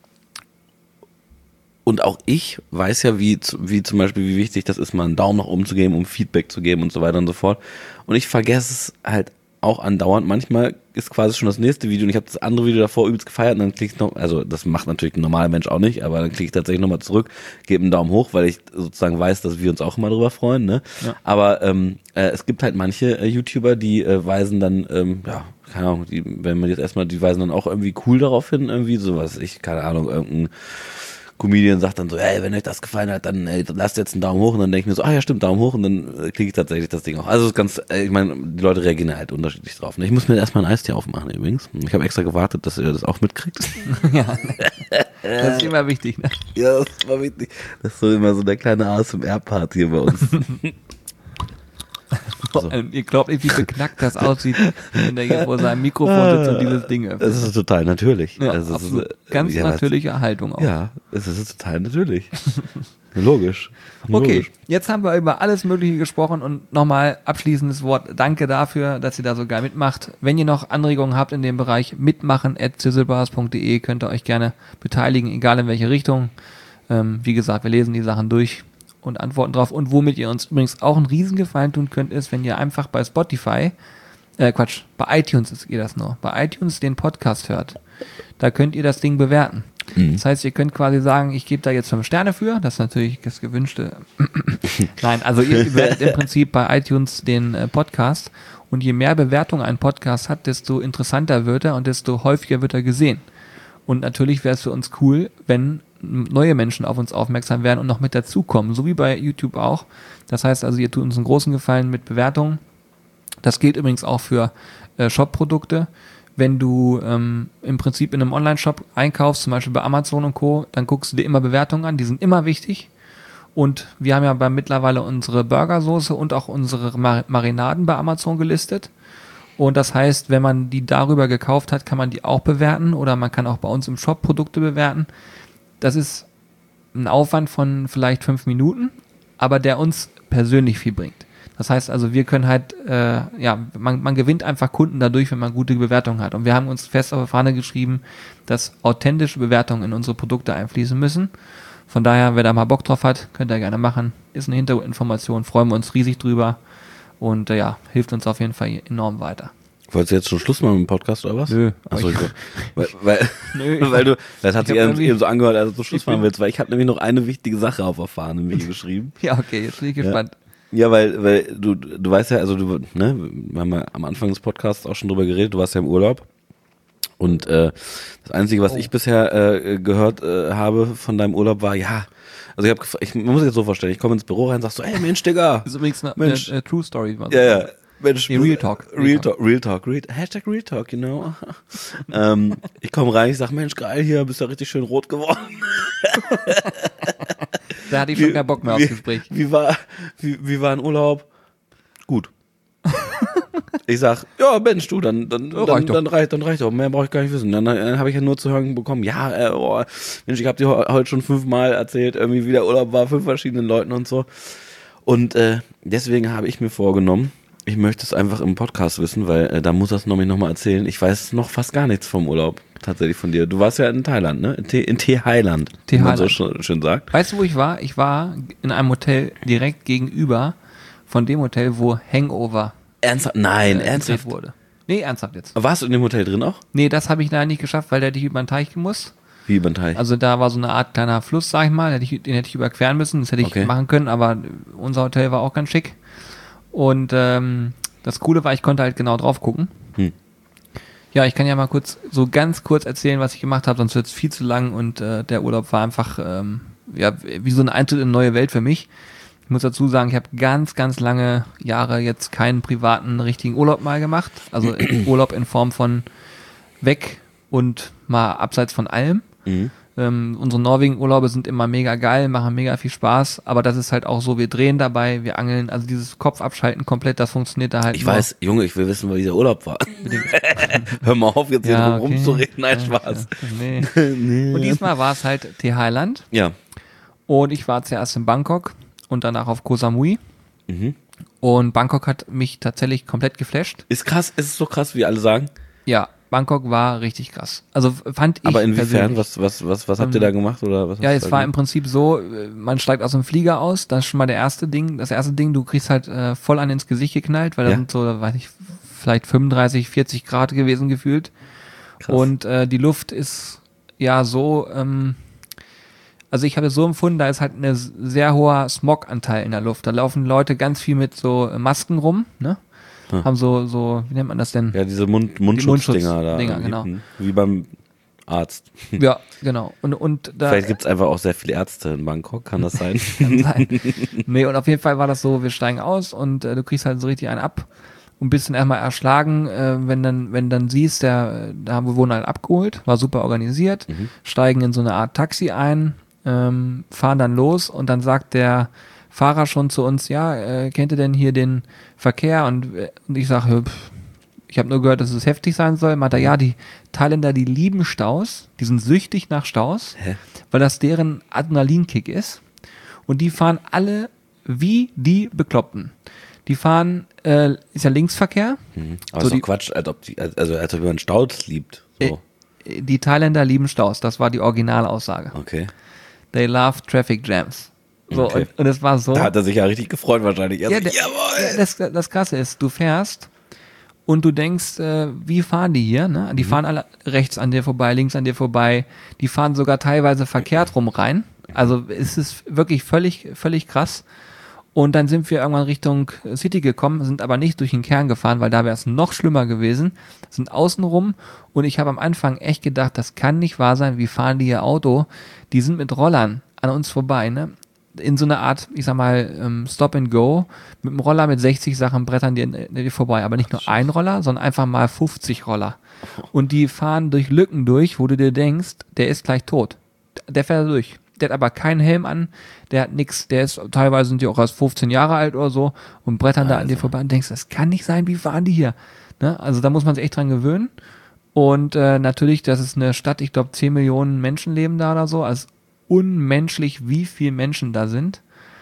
und auch ich weiß ja, wie, wie zum Beispiel, wie wichtig das ist, mal einen Daumen nach oben zu geben, um Feedback zu geben und so weiter und so fort. Und ich vergesse es halt auch andauernd. Manchmal ist quasi schon das nächste Video und ich habe das andere Video davor übelst gefeiert und dann klicke ich noch, also das macht natürlich ein normaler Mensch auch nicht, aber dann klicke ich tatsächlich nochmal zurück, gebe einen Daumen hoch, weil ich sozusagen weiß, dass wir uns auch immer drüber freuen. Ne? Ja. Aber ähm, äh, es gibt halt manche äh, YouTuber, die äh, weisen dann, ähm, ja, keine Ahnung, die, wenn man jetzt erstmal, die weisen dann auch irgendwie cool darauf hin, irgendwie sowas, ich, keine Ahnung, irgendein Comedian sagt dann so, ey, wenn euch das gefallen hat, dann ey, lasst jetzt einen Daumen hoch und dann denke ich mir so, ah ja stimmt, Daumen hoch und dann äh, klicke ich tatsächlich das Ding auch. Also es ist ganz, äh, ich meine, die Leute reagieren halt unterschiedlich drauf. Ne? Ich muss mir erstmal ein Eistee aufmachen übrigens. Ich habe extra gewartet, dass ihr das auch mitkriegt. Ja, das ist immer wichtig. Ne? Ja, das war wichtig. Das ist so immer so der kleine A S M R-Part hier bei uns. So. Ihr glaubt nicht, wie beknackt das aussieht, wenn der hier vor seinem Mikrofon sitzt und dieses Ding öffnet. Das ist total natürlich. Ja, also absolut. Ist, Ganz ja, natürliche Haltung auch. Ja, es ist total natürlich. Logisch. Okay, Logisch. jetzt haben wir über alles Mögliche gesprochen und nochmal abschließendes Wort. Danke dafür, dass ihr da so geil mitmacht. Wenn ihr noch Anregungen habt in dem Bereich, mitmachen at sizzlebars punkt de, könnt ihr euch gerne beteiligen, egal in welche Richtung. Ähm, wie gesagt, wir lesen die Sachen durch und antworten drauf. Und womit ihr uns übrigens auch einen Riesengefallen tun könnt, ist, wenn ihr einfach bei Spotify, äh Quatsch, bei iTunes ist ihr das nur, bei iTunes den Podcast hört. Da könnt ihr das Ding bewerten. Mhm. Das heißt, ihr könnt quasi sagen, ich gebe da jetzt fünf Sterne für, das ist natürlich das gewünschte. Nein, also ihr bewertet im Prinzip bei iTunes den äh, Podcast und je mehr Bewertung ein Podcast hat, desto interessanter wird er und desto häufiger wird er gesehen. Und natürlich wäre es für uns cool, wenn neue Menschen auf uns aufmerksam werden und noch mit dazukommen, so wie bei YouTube auch. Das heißt also, ihr tut uns einen großen Gefallen mit Bewertungen. Das gilt übrigens auch für äh, Shop-Produkte. Wenn du ähm, im Prinzip in einem Online-Shop einkaufst, zum Beispiel bei Amazon und Co., dann guckst du dir immer Bewertungen an, die sind immer wichtig. Und wir haben ja bei mittlerweile unsere Burgersoße und auch unsere Mar- Marinaden bei Amazon gelistet. Und das heißt, wenn man die darüber gekauft hat, kann man die auch bewerten oder man kann auch bei uns im Shop Produkte bewerten. Das ist ein Aufwand von vielleicht fünf Minuten, aber der uns persönlich viel bringt. Das heißt also, wir können halt, äh, ja, man, man gewinnt einfach Kunden dadurch, wenn man gute Bewertungen hat. Und wir haben uns fest auf die Fahne geschrieben, dass authentische Bewertungen in unsere Produkte einfließen müssen. Von daher, wer da mal Bock drauf hat, könnt ihr gerne machen. Ist eine Hintergrundinformation, freuen wir uns riesig drüber und äh, ja, hilft uns auf jeden Fall enorm weiter. Wolltest du jetzt schon Schluss machen mit dem Podcast oder was? Nö. Achso, ich, weil, weil, Nö, weil du, das hat sich eben, eben so angehört, als du Schluss ich machen bin- willst, weil ich habe nämlich noch eine wichtige Sache auf der Fahne mir geschrieben. Ja, okay, jetzt bin ich gespannt. Ja, weil, weil du, du weißt ja, also du, ne, wir haben ja am Anfang des Podcasts auch schon drüber geredet, du warst ja im Urlaub. Und äh, das Einzige, was Oh. ich bisher äh, gehört äh, habe von deinem Urlaub war, ja, also ich habe, ich man muss sich jetzt so vorstellen, ich komme ins Büro rein und sagst so, ey Mensch, Digga. Das ist übrigens eine, Mensch. eine, eine True Story. wie man Ja, sagt. ja. Mensch, Nee, Real Talk. Real Talk, Real Talk, Real, Hashtag Real Talk, you know. ähm, ich komme rein, ich sag, Mensch, geil hier, bist ja richtig schön rot geworden. Da hatte ich schon keinen Bock mehr wie, aufs Gespräch. Wie war, wie, wie war ein Urlaub? Gut. Ich sag, ja, Mensch, du, dann, dann, Ja, dann, reicht doch. dann reicht, dann reicht doch. Mehr brauche ich gar nicht wissen. Dann, dann habe ich ja nur zu hören bekommen, ja, äh, oh, Mensch, ich habe dir he- heute schon fünfmal erzählt, irgendwie wie der Urlaub war, fünf verschiedenen Leuten und so. Und äh, deswegen habe ich mir vorgenommen, ich möchte es einfach im Podcast wissen, weil äh, da muss das nämlich nochmal erzählen. Ich weiß noch fast gar nichts vom Urlaub, tatsächlich von dir. Du warst ja in Thailand, ne? In, T- in Thailand, wie man so Thailand. schön, schön sagt. Weißt du, wo ich war? Ich war in einem Hotel direkt gegenüber von dem Hotel, wo Hangover Ernsthaft? Nein, äh, ernsthaft. gedreht wurde. Nee, ernsthaft jetzt. Warst du in dem Hotel drin auch? Nee, das habe ich leider nicht geschafft, weil der hätte ich über den Teich gemusst. Wie über den Teich? Also da war so eine Art kleiner Fluss, sag ich mal, den hätte ich, den hätte ich überqueren müssen, das hätte ich Okay. machen können, aber unser Hotel war auch ganz schick. Und ähm, das Coole war, ich konnte halt genau drauf gucken. Hm. Ja, ich kann ja mal kurz, so ganz kurz erzählen, was ich gemacht habe, sonst wird es viel zu lang und äh, der Urlaub war einfach ähm, ja, wie so ein Eintritt in eine neue Welt für mich. Ich muss dazu sagen, ich habe ganz, ganz lange Jahre jetzt keinen privaten, richtigen Urlaub mal gemacht. Also Urlaub in Form von weg und mal abseits von allem. Mhm. Ähm, unsere Norwegen-Urlaube sind immer mega geil, machen mega viel Spaß, aber das ist halt auch so, wir drehen dabei, wir angeln, also dieses Kopf abschalten komplett, das funktioniert da halt Ich nur. weiß, Junge, ich will wissen, wie der Urlaub war. Hör mal auf, jetzt hier Ja, drum okay. rumzureden. Nein, Ja, Spaß. ja, nee. Und diesmal war es halt Thailand Ja. und ich war zuerst in Bangkok und danach auf Koh Samui. Mhm. Und Bangkok hat mich tatsächlich komplett geflasht. Ist krass, ist es so krass, wie alle sagen? Ja, Bangkok war richtig krass. Also fand ich Aber inwiefern? persönlich. Was, was, was, was habt ihr da gemacht? Oder was Ja, hast du es da war im Prinzip so, äh, man steigt aus dem Flieger aus, das ist schon mal der erste Ding. Das erste Ding, du kriegst halt äh, voll an ins Gesicht geknallt, weil da Ja. sind so, weiß ich, vielleicht fünfunddreißig, vierzig Grad gewesen gefühlt. Krass. Und äh, die Luft ist ja so, ähm, also ich habe es so empfunden, da ist halt ein sehr hoher Smog-Anteil in der Luft. Da laufen Leute ganz viel mit so äh, Masken rum, ne? Hm. Haben so, so, wie nennt man das denn? Ja, diese Mund, Mundschutzdinger da. Mundschutzdinger, irgendwie. genau. Hm. Wie beim Arzt. Ja, genau. Und, und da, Vielleicht gibt es einfach auch sehr viele Ärzte in Bangkok, kann das sein? Kann sein. Nee, und auf jeden Fall war das so, wir steigen aus und äh, du kriegst halt so richtig einen ab und bist dann erstmal erschlagen, äh, wenn dann, wenn dann siehst, der, da haben wir wurden halt abgeholt, war super organisiert, Mhm. steigen in so eine Art Taxi ein, ähm, fahren dann los und dann sagt der Fahrer schon zu uns, ja, äh, kennt ihr denn hier den Verkehr? Und, äh, und ich sage, ich habe nur gehört, dass es heftig sein soll. Meint er, ja, die Thailänder, die lieben Staus, die sind süchtig nach Staus, Hä? weil das deren Adrenalinkick ist. Und die fahren alle wie die Bekloppten. Die fahren, äh, ist ja Linksverkehr. Mhm. Aber So ist doch die- Quatsch, als ob, die, also, als ob man Staus liebt. So. Äh, Die Thailänder lieben Staus, das war die Originalaussage. Okay. They love traffic jams. So, Okay. und, und es war so. Da hat er sich ja richtig gefreut wahrscheinlich. Er Ja, so, der, jawohl! ja, das, das Krasse ist, du fährst und du denkst, äh, wie fahren die hier? Ne? Die fahren alle rechts an dir vorbei, links an dir vorbei. Die fahren sogar teilweise verkehrt rum rein. Also es ist wirklich völlig, völlig krass. Und dann sind wir irgendwann Richtung City gekommen, sind aber nicht durch den Kern gefahren, weil da wäre es noch schlimmer gewesen. Sind außen rum und ich habe am Anfang echt gedacht, das kann nicht wahr sein, wie fahren die hier Auto? Die sind mit Rollern an uns vorbei, ne? In so einer Art, ich sag mal, ähm, Stop and Go, mit dem Roller mit sechzig Sachen brettern die, die vorbei. Aber nicht nur ein Roller, sondern einfach mal fünfzig Roller. Und die fahren durch Lücken durch, wo du dir denkst, der ist gleich tot. Der fährt da durch. Der hat aber keinen Helm an, der hat nix, der ist, teilweise sind die auch erst fünfzehn Jahre alt oder so und brettern da an dir Also. vorbei und denkst, das kann nicht sein, wie fahren die hier? Ne? Also da muss man sich echt dran gewöhnen. Und äh, natürlich, das ist eine Stadt, ich glaube zehn Millionen Menschen leben da oder so, also unmenschlich, wie viele Menschen da sind.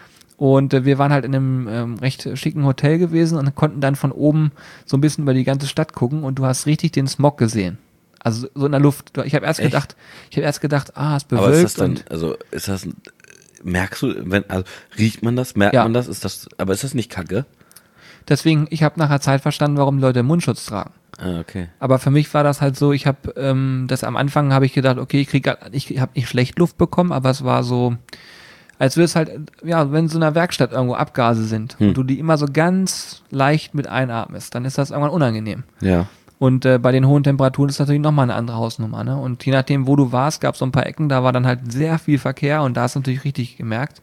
Und äh, wir waren halt in einem ähm, recht schicken Hotel gewesen und konnten dann von oben so ein bisschen über die ganze Stadt gucken und du hast richtig den Smog gesehen. Also so in der Luft. Ich habe erst Echt? gedacht, ich habe erst gedacht, ah, es Aber bewölkt ist das dann, und also ist das, merkst du, wenn, also riecht man das, merkt Ja. man das, ist das, aber ist das nicht Kacke? deswegen, ich habe nachher Zeit verstanden, warum die Leute Mundschutz tragen. Ah, okay. Aber für mich war das halt so, ich habe ähm, das am Anfang habe ich gedacht, okay, ich krieg, ich habe nicht schlecht Luft bekommen, aber es war so, als würde es halt, ja, wenn in so einer Werkstatt irgendwo Abgase sind Hm. und du die immer so ganz leicht mit einatmest, dann ist das irgendwann unangenehm. Ja. Und äh, bei den hohen Temperaturen ist natürlich nochmal eine andere Hausnummer, ne? Und je nachdem, wo du warst, gab es so ein paar Ecken, da war dann halt sehr viel Verkehr und da hast du natürlich richtig gemerkt.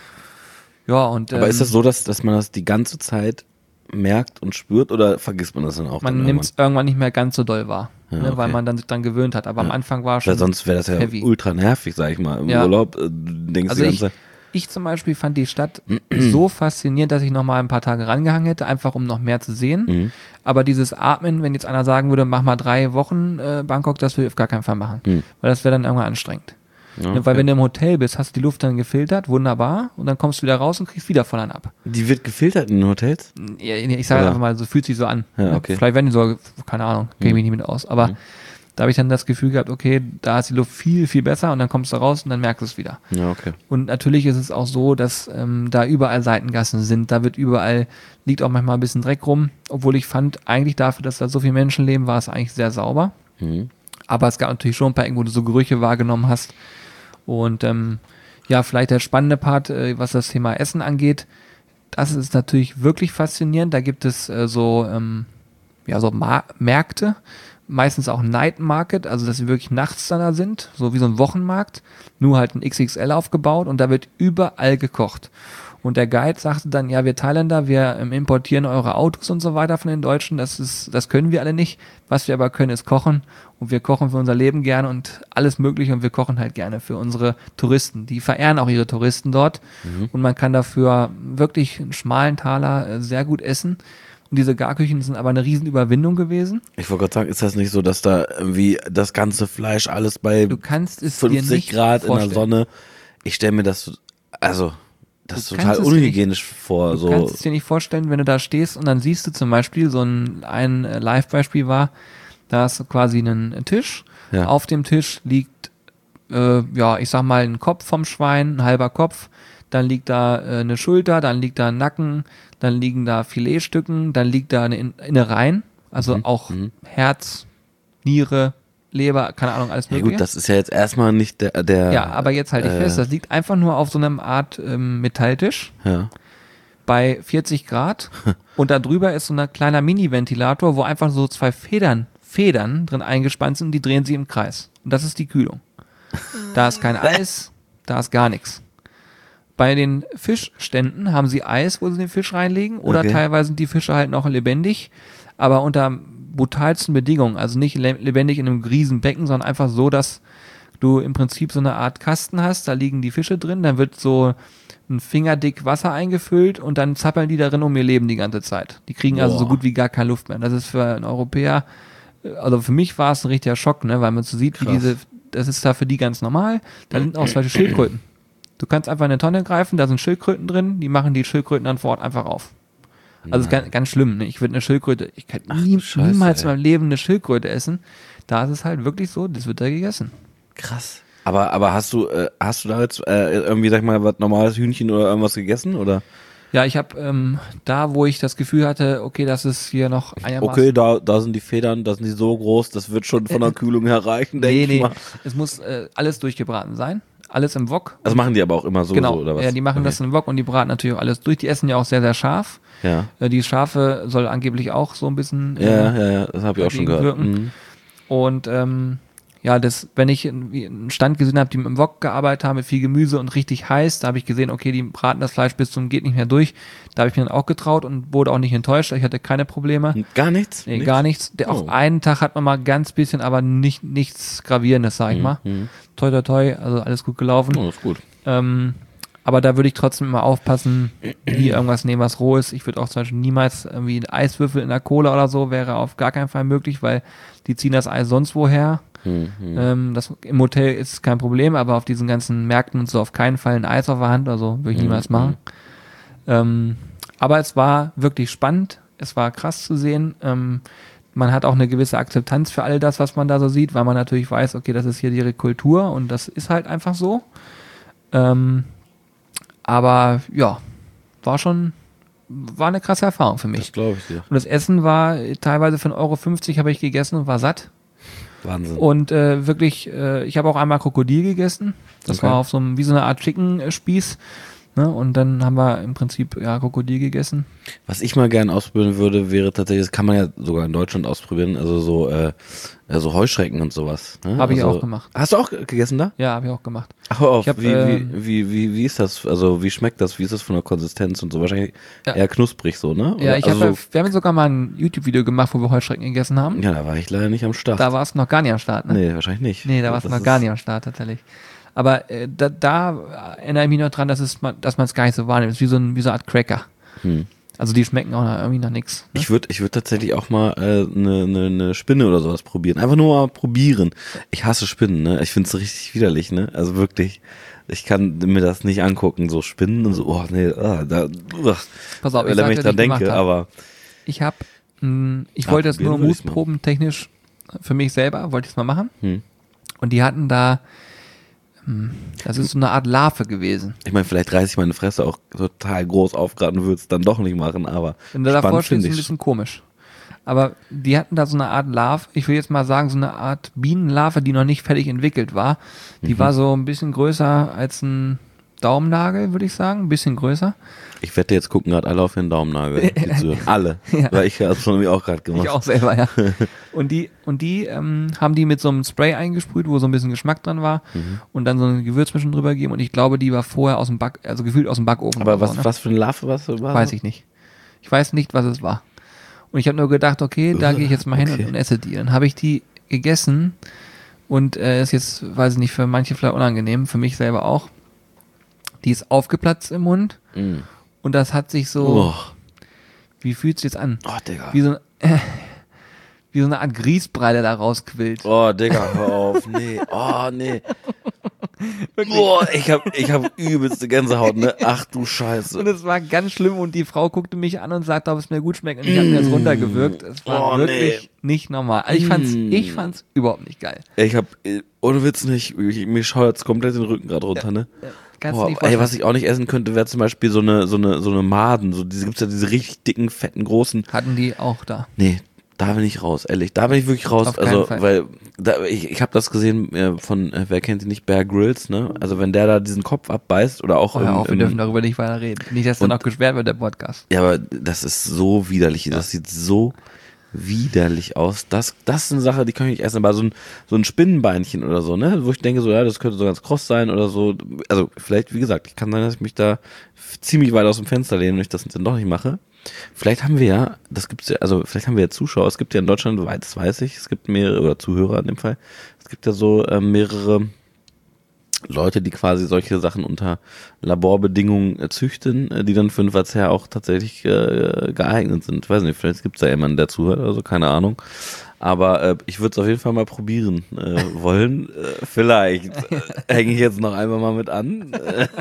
Ja, und Aber ähm, ist das so, dass, dass man das die ganze Zeit merkt und spürt oder vergisst man das dann auch? man dann nimmt es irgendwann nicht mehr ganz so doll wahr, Ja, ne? Weil okay. man dann sich dran gewöhnt hat. Aber am Ja. Anfang war Weil schon sonst wäre das ja heavy. ultra nervig, sag ich mal. Im Ja. Urlaub äh, du denkst Also die ich, ganze Zeit, ich zum Beispiel fand die Stadt so faszinierend, dass ich noch mal ein paar Tage rangehangen hätte, einfach um noch mehr zu sehen. Mhm. Aber dieses Atmen, wenn jetzt einer sagen würde, mach mal drei Wochen äh, Bangkok, das würde ich auf gar keinen Fall machen. Mhm. Weil das wäre dann irgendwann anstrengend. ja, Ne, Weil okay. wenn du im Hotel bist, hast du die Luft dann gefiltert, wunderbar, und dann kommst du wieder raus und kriegst wieder voll an ab. Die wird gefiltert in den Hotels? Ja, ich sage Oder? einfach mal, so fühlt sich so an. Ja, Ne? okay. Vielleicht werden die so, keine Ahnung, kenne ich mich nicht mit aus. Aber Mhm. da habe ich dann das Gefühl gehabt, okay, da ist die Luft viel, viel besser und dann kommst du raus und dann merkst du es wieder. Ja, okay. Und natürlich ist es auch so, dass ähm, da überall Seitengassen sind, da wird überall, liegt auch manchmal ein bisschen Dreck rum, obwohl ich fand, eigentlich dafür, dass da so viele Menschen leben, war es eigentlich sehr sauber. Mhm. Aber es gab natürlich schon ein paar Ecken, wo du so Gerüche wahrgenommen hast. Und ähm, ja, vielleicht der spannende Part, äh, was das Thema Essen angeht, das ist natürlich wirklich faszinierend. Da gibt es äh, so, ähm, ja, so Ma- Märkte, meistens auch Night Market, also dass sie wirklich nachts dann da sind, so wie so ein Wochenmarkt, nur halt ein X X L aufgebaut und da wird überall gekocht. Und der Guide sagte dann, ja, wir Thailänder, wir ähm, importieren eure Autos und so weiter von den Deutschen, das ist, das können wir alle nicht. Was wir aber können, ist kochen. Und wir kochen für unser Leben gerne und alles Mögliche und wir kochen halt gerne für unsere Touristen. Die verehren auch ihre Touristen dort Mhm. und man kann dafür wirklich einen schmalen Taler äh, sehr gut essen. Und diese Garküchen sind aber eine Riesenüberwindung gewesen. Ich wollte gerade sagen, ist das nicht so, dass da irgendwie das ganze Fleisch alles bei Du kannst es dir fünfzig nicht Grad in vorstellen. der Sonne, ich stelle mir das, also, das ist Du total kannst es dir unhygienisch vor, Du so. kannst es dir nicht vorstellen, wenn du da stehst und dann siehst du zum Beispiel, so ein, ein äh, Live-Beispiel war, da hast du quasi einen Tisch. Ja. Auf dem Tisch liegt, äh, ja, ich sag mal, ein Kopf vom Schwein, ein halber Kopf. Dann liegt da äh, eine Schulter, dann liegt da ein Nacken, dann liegen da Filetstücken, dann liegt da eine In Innereien, also Mhm, auch mhm. Herz, Niere, Leber, keine Ahnung, alles Ja mögliche. gut, das ist ja jetzt erstmal nicht der, der ja, aber jetzt halte ich äh, fest, das liegt einfach nur auf so einem Art ähm, Metalltisch ja. bei vierzig Grad und da drüber ist so ein kleiner Mini-Ventilator, wo einfach so zwei Federn Federn drin eingespannt sind und die drehen sich im Kreis. Und das ist die Kühlung. Da ist kein Eis, da ist gar nichts. Bei den Fischständen haben sie Eis, wo sie den Fisch reinlegen, oder Okay. teilweise sind die Fische halt noch lebendig, aber unter brutalsten Bedingungen, also nicht le- lebendig in einem riesen Becken, sondern einfach so, dass du im Prinzip so eine Art Kasten hast, da liegen die Fische drin, dann wird so ein Fingerdick Wasser eingefüllt und dann zappeln die darin um ihr Leben die ganze Zeit. Die kriegen also so Boah. gut wie gar keine Luft mehr. Das ist für einen Europäer, also für mich war es ein richtiger Schock, ne, weil man so sieht, wie Krass. diese, das ist da für die ganz normal, da sind auch solche Schildkröten. Du kannst einfach in eine Tonne greifen, da sind Schildkröten drin, die machen die Schildkröten dann vor Ort einfach auf. Also ist ganz, ganz schlimm, ne? Ich würde eine Schildkröte, ich kann Ach, nie, Scheiße, niemals ey. in meinem Leben eine Schildkröte essen. Da ist es halt wirklich so, das wird da gegessen. Krass. Aber, aber hast du, äh, hast du da jetzt äh, irgendwie, sag ich mal, was normales Hühnchen oder irgendwas gegessen, oder? Ja, ich habe ähm, da, wo ich das Gefühl hatte, okay, das ist hier noch einigermaßen... Okay, da, da sind die Federn, da sind die so groß, das wird schon von der Kühlung her reichen, denke nee, ich nee, mal. es muss äh, alles durchgebraten sein, alles im Wok. Das machen die aber auch immer so, Genau, so oder was? ja, die machen Okay. das im Wok und die braten natürlich auch alles durch. Die essen ja auch sehr, sehr scharf. Ja, Äh, die Schafe soll angeblich auch so ein bisschen... ja, äh, ja, ja, das habe ich auch schon dagegen gehört. wirken. Mhm. Und ähm, ja, das, wenn ich irgendwie einen Stand gesehen habe, die mit dem Wok gearbeitet haben, mit viel Gemüse und richtig heiß, da habe ich gesehen, okay, die braten das Fleisch bis zum geht nicht mehr durch. Da habe ich mir dann auch getraut und wurde auch nicht enttäuscht. Ich hatte keine Probleme. Gar nichts? Nee, gar nichts. Der, Oh. Auf einen Tag hat man mal ganz bisschen, aber nicht nichts Gravierendes, sag ich mal. Mhm. Toi, toi, toi, also alles gut gelaufen. Oh, das ist gut. Ähm, aber da würde ich trotzdem immer aufpassen, nie irgendwas nehmen, was roh ist. Ich würde auch zum Beispiel niemals irgendwie einen Eiswürfel in der Cola oder so, wäre auf gar keinen Fall möglich, weil die ziehen das Eis sonst woher. Mhm. Ähm, das, im Hotel ist kein Problem, aber auf diesen ganzen Märkten und so auf keinen Fall ein Eis auf der Hand, also würde ich niemals Mhm. machen. Ähm, aber es war wirklich spannend, es war krass zu sehen. Ähm, man hat auch eine gewisse Akzeptanz für all das, was man da so sieht, weil man natürlich weiß, okay, das ist hier ihre Kultur und das ist halt einfach so. Ähm, aber ja, war schon, war eine krasse Erfahrung für mich. Das glaube ich dir. Und das Essen war teilweise für einen Euro fünfzig habe ich gegessen und war satt. Wahnsinn. Und äh, wirklich, äh, ich habe auch einmal Krokodil gegessen. Das Okay. war auf so einem, wie so eine Art Chicken-Spieß. Ne? Und dann haben wir im Prinzip ja Krokodil gegessen. Was ich mal gerne ausprobieren würde, wäre tatsächlich, das kann man ja sogar in Deutschland ausprobieren, also so, äh, so Heuschrecken und sowas. Ne? Habe ich also, auch gemacht. Hast du auch gegessen da? Ja, habe ich auch gemacht. Ach, hör auf. Ich hab, wie, ähm, wie, wie, wie, wie ist das? Also wie schmeckt das? Wie ist das von der Konsistenz und so? Wahrscheinlich Ja. eher knusprig so, ne? Ja, Oder- ich also hab, ja- wir haben sogar mal ein YouTube-Video gemacht, wo wir Heuschrecken gegessen haben. so, ja, da war ich leider nicht am Start. Da war es noch gar nicht am Start, ne? Nee, wahrscheinlich nicht. Nee, da war es Das noch ist- gar nicht am Start tatsächlich. Aber äh, da, da erinnere ich mich noch dran, dass es man, dass man es gar nicht so wahrnimmt. Es ist wie so, ein, wie so eine Art Cracker. Hm. Also die schmecken auch nach, irgendwie nach nichts. Ne? Ich würde ich würd tatsächlich auch mal eine äh, ne, ne, ne Spinne oder sowas probieren. Einfach nur mal probieren. Ich hasse Spinnen, ne? Ich finde es richtig widerlich, ne? Also wirklich. Ich kann mir das nicht angucken, so Spinnen und so. Oh, nee, ah, da, uah. Pass auf, ich wenn sag ich dir, dran was ich gemacht denke, hab. aber Ich habe, ich Ja, wollte es nur probieren würde ich's mal. Mutproben technisch für mich selber, wollte ich es mal machen. hm. Und die hatten da, hm, das ist so eine Art Larve gewesen. ich meine, vielleicht reiße ich meine Fresse auch total groß auf gerade und würde es dann doch nicht machen, aber Wenn du davor spannend stehst, ist finde ein ich. bisschen komisch. Aber die hatten da so eine Art Larve, ich will jetzt mal sagen, so eine Art Bienenlarve, die noch nicht fertig entwickelt war. Die Mhm. war so ein bisschen größer als ein Daumennagel, würde ich sagen, ein bisschen größer. Ich wette, jetzt gucken gerade alle auf den Daumennagel. Die zuhören. Alle. Ja. Weil ich habe es von mir auch gerade gemacht. Ich auch selber, ja. Und die, und die ähm, haben die mit so einem Spray eingesprüht, wo so ein bisschen Geschmack dran war Mhm. und dann so ein Gewürzmischung drüber gegeben und ich glaube, die war vorher aus dem Back, also gefühlt aus dem Backofen. Aber oder was, so, ne? was für eine Larve was war? Weiß ich nicht. Ich weiß nicht, was es war. Und ich habe nur gedacht, okay, da gehe ich jetzt mal hin Okay. und, und esse die. Dann habe ich die gegessen und äh, ist jetzt, weiß ich nicht, für manche vielleicht unangenehm, für mich selber auch. Die ist aufgeplatzt im Mund Mm. und das hat sich so, Oh, wie fühlt es jetzt an? oh Digga. Wie so, äh, wie so eine Art Grießbrei, der da rausquillt. Oh, Digga, hör auf. Nee. Oh, nee. Boah, ich hab, ich hab übelste Gänsehaut, ne? Ach du Scheiße. Und es war ganz schlimm und die Frau guckte mich an und sagte, ob es mir gut schmeckt und ich habe mir das runtergewürgt. Es war Oh, wirklich nicht normal. Also ich fand's, Mm. ich fand's überhaupt nicht geil. Ich hab, äh, ohne Witz nicht, ich, mir scheuert's komplett den Rücken gerade runter, ne? Kannst du Boah, nicht ey, vorstellen. was ich auch nicht essen könnte, wäre zum Beispiel so eine, so eine, so eine Maden. So diese, gibt's ja diese richtig dicken, fetten, großen. Hatten die auch da. Nee, da bin ich raus, ehrlich. Da bin ich wirklich raus. Auf keinen Also, Fall. weil da, ich, ich habe das gesehen äh, von, äh, wer kennt ihn nicht, Bear Grylls, ne? Also wenn der da diesen Kopf abbeißt oder auch Oh, hör im, auf, wir im, dürfen darüber nicht weiter reden. Nicht, dass dann Und- noch gesperrt wird, der Podcast. ja, aber das ist so widerlich. Das sieht so widerlich aus. Das, das ist eine Sache, die kann ich nicht essen, aber so ein, so ein Spinnenbeinchen oder so, ne, wo ich denke so, ja, das könnte so ganz kross sein oder so. Also vielleicht, wie gesagt, ich kann sein, dass ich mich da ziemlich weit aus dem Fenster lehne und ich das dann doch nicht mache. Vielleicht haben wir ja, das gibt's ja, also vielleicht haben wir ja Zuschauer, es gibt ja in Deutschland, das weiß ich, es gibt mehrere, oder Zuhörer in dem Fall, es gibt ja so äh, mehrere Leute, die quasi solche Sachen unter Laborbedingungen äh, züchten, äh, die dann für den Verzehr auch tatsächlich äh, geeignet sind. Ich weiß nicht, vielleicht gibt es da jemanden, der zuhört oder so, keine Ahnung. Aber äh, ich würde es auf jeden Fall mal probieren äh, wollen. Äh, vielleicht äh, hänge ich jetzt noch einmal mal mit an.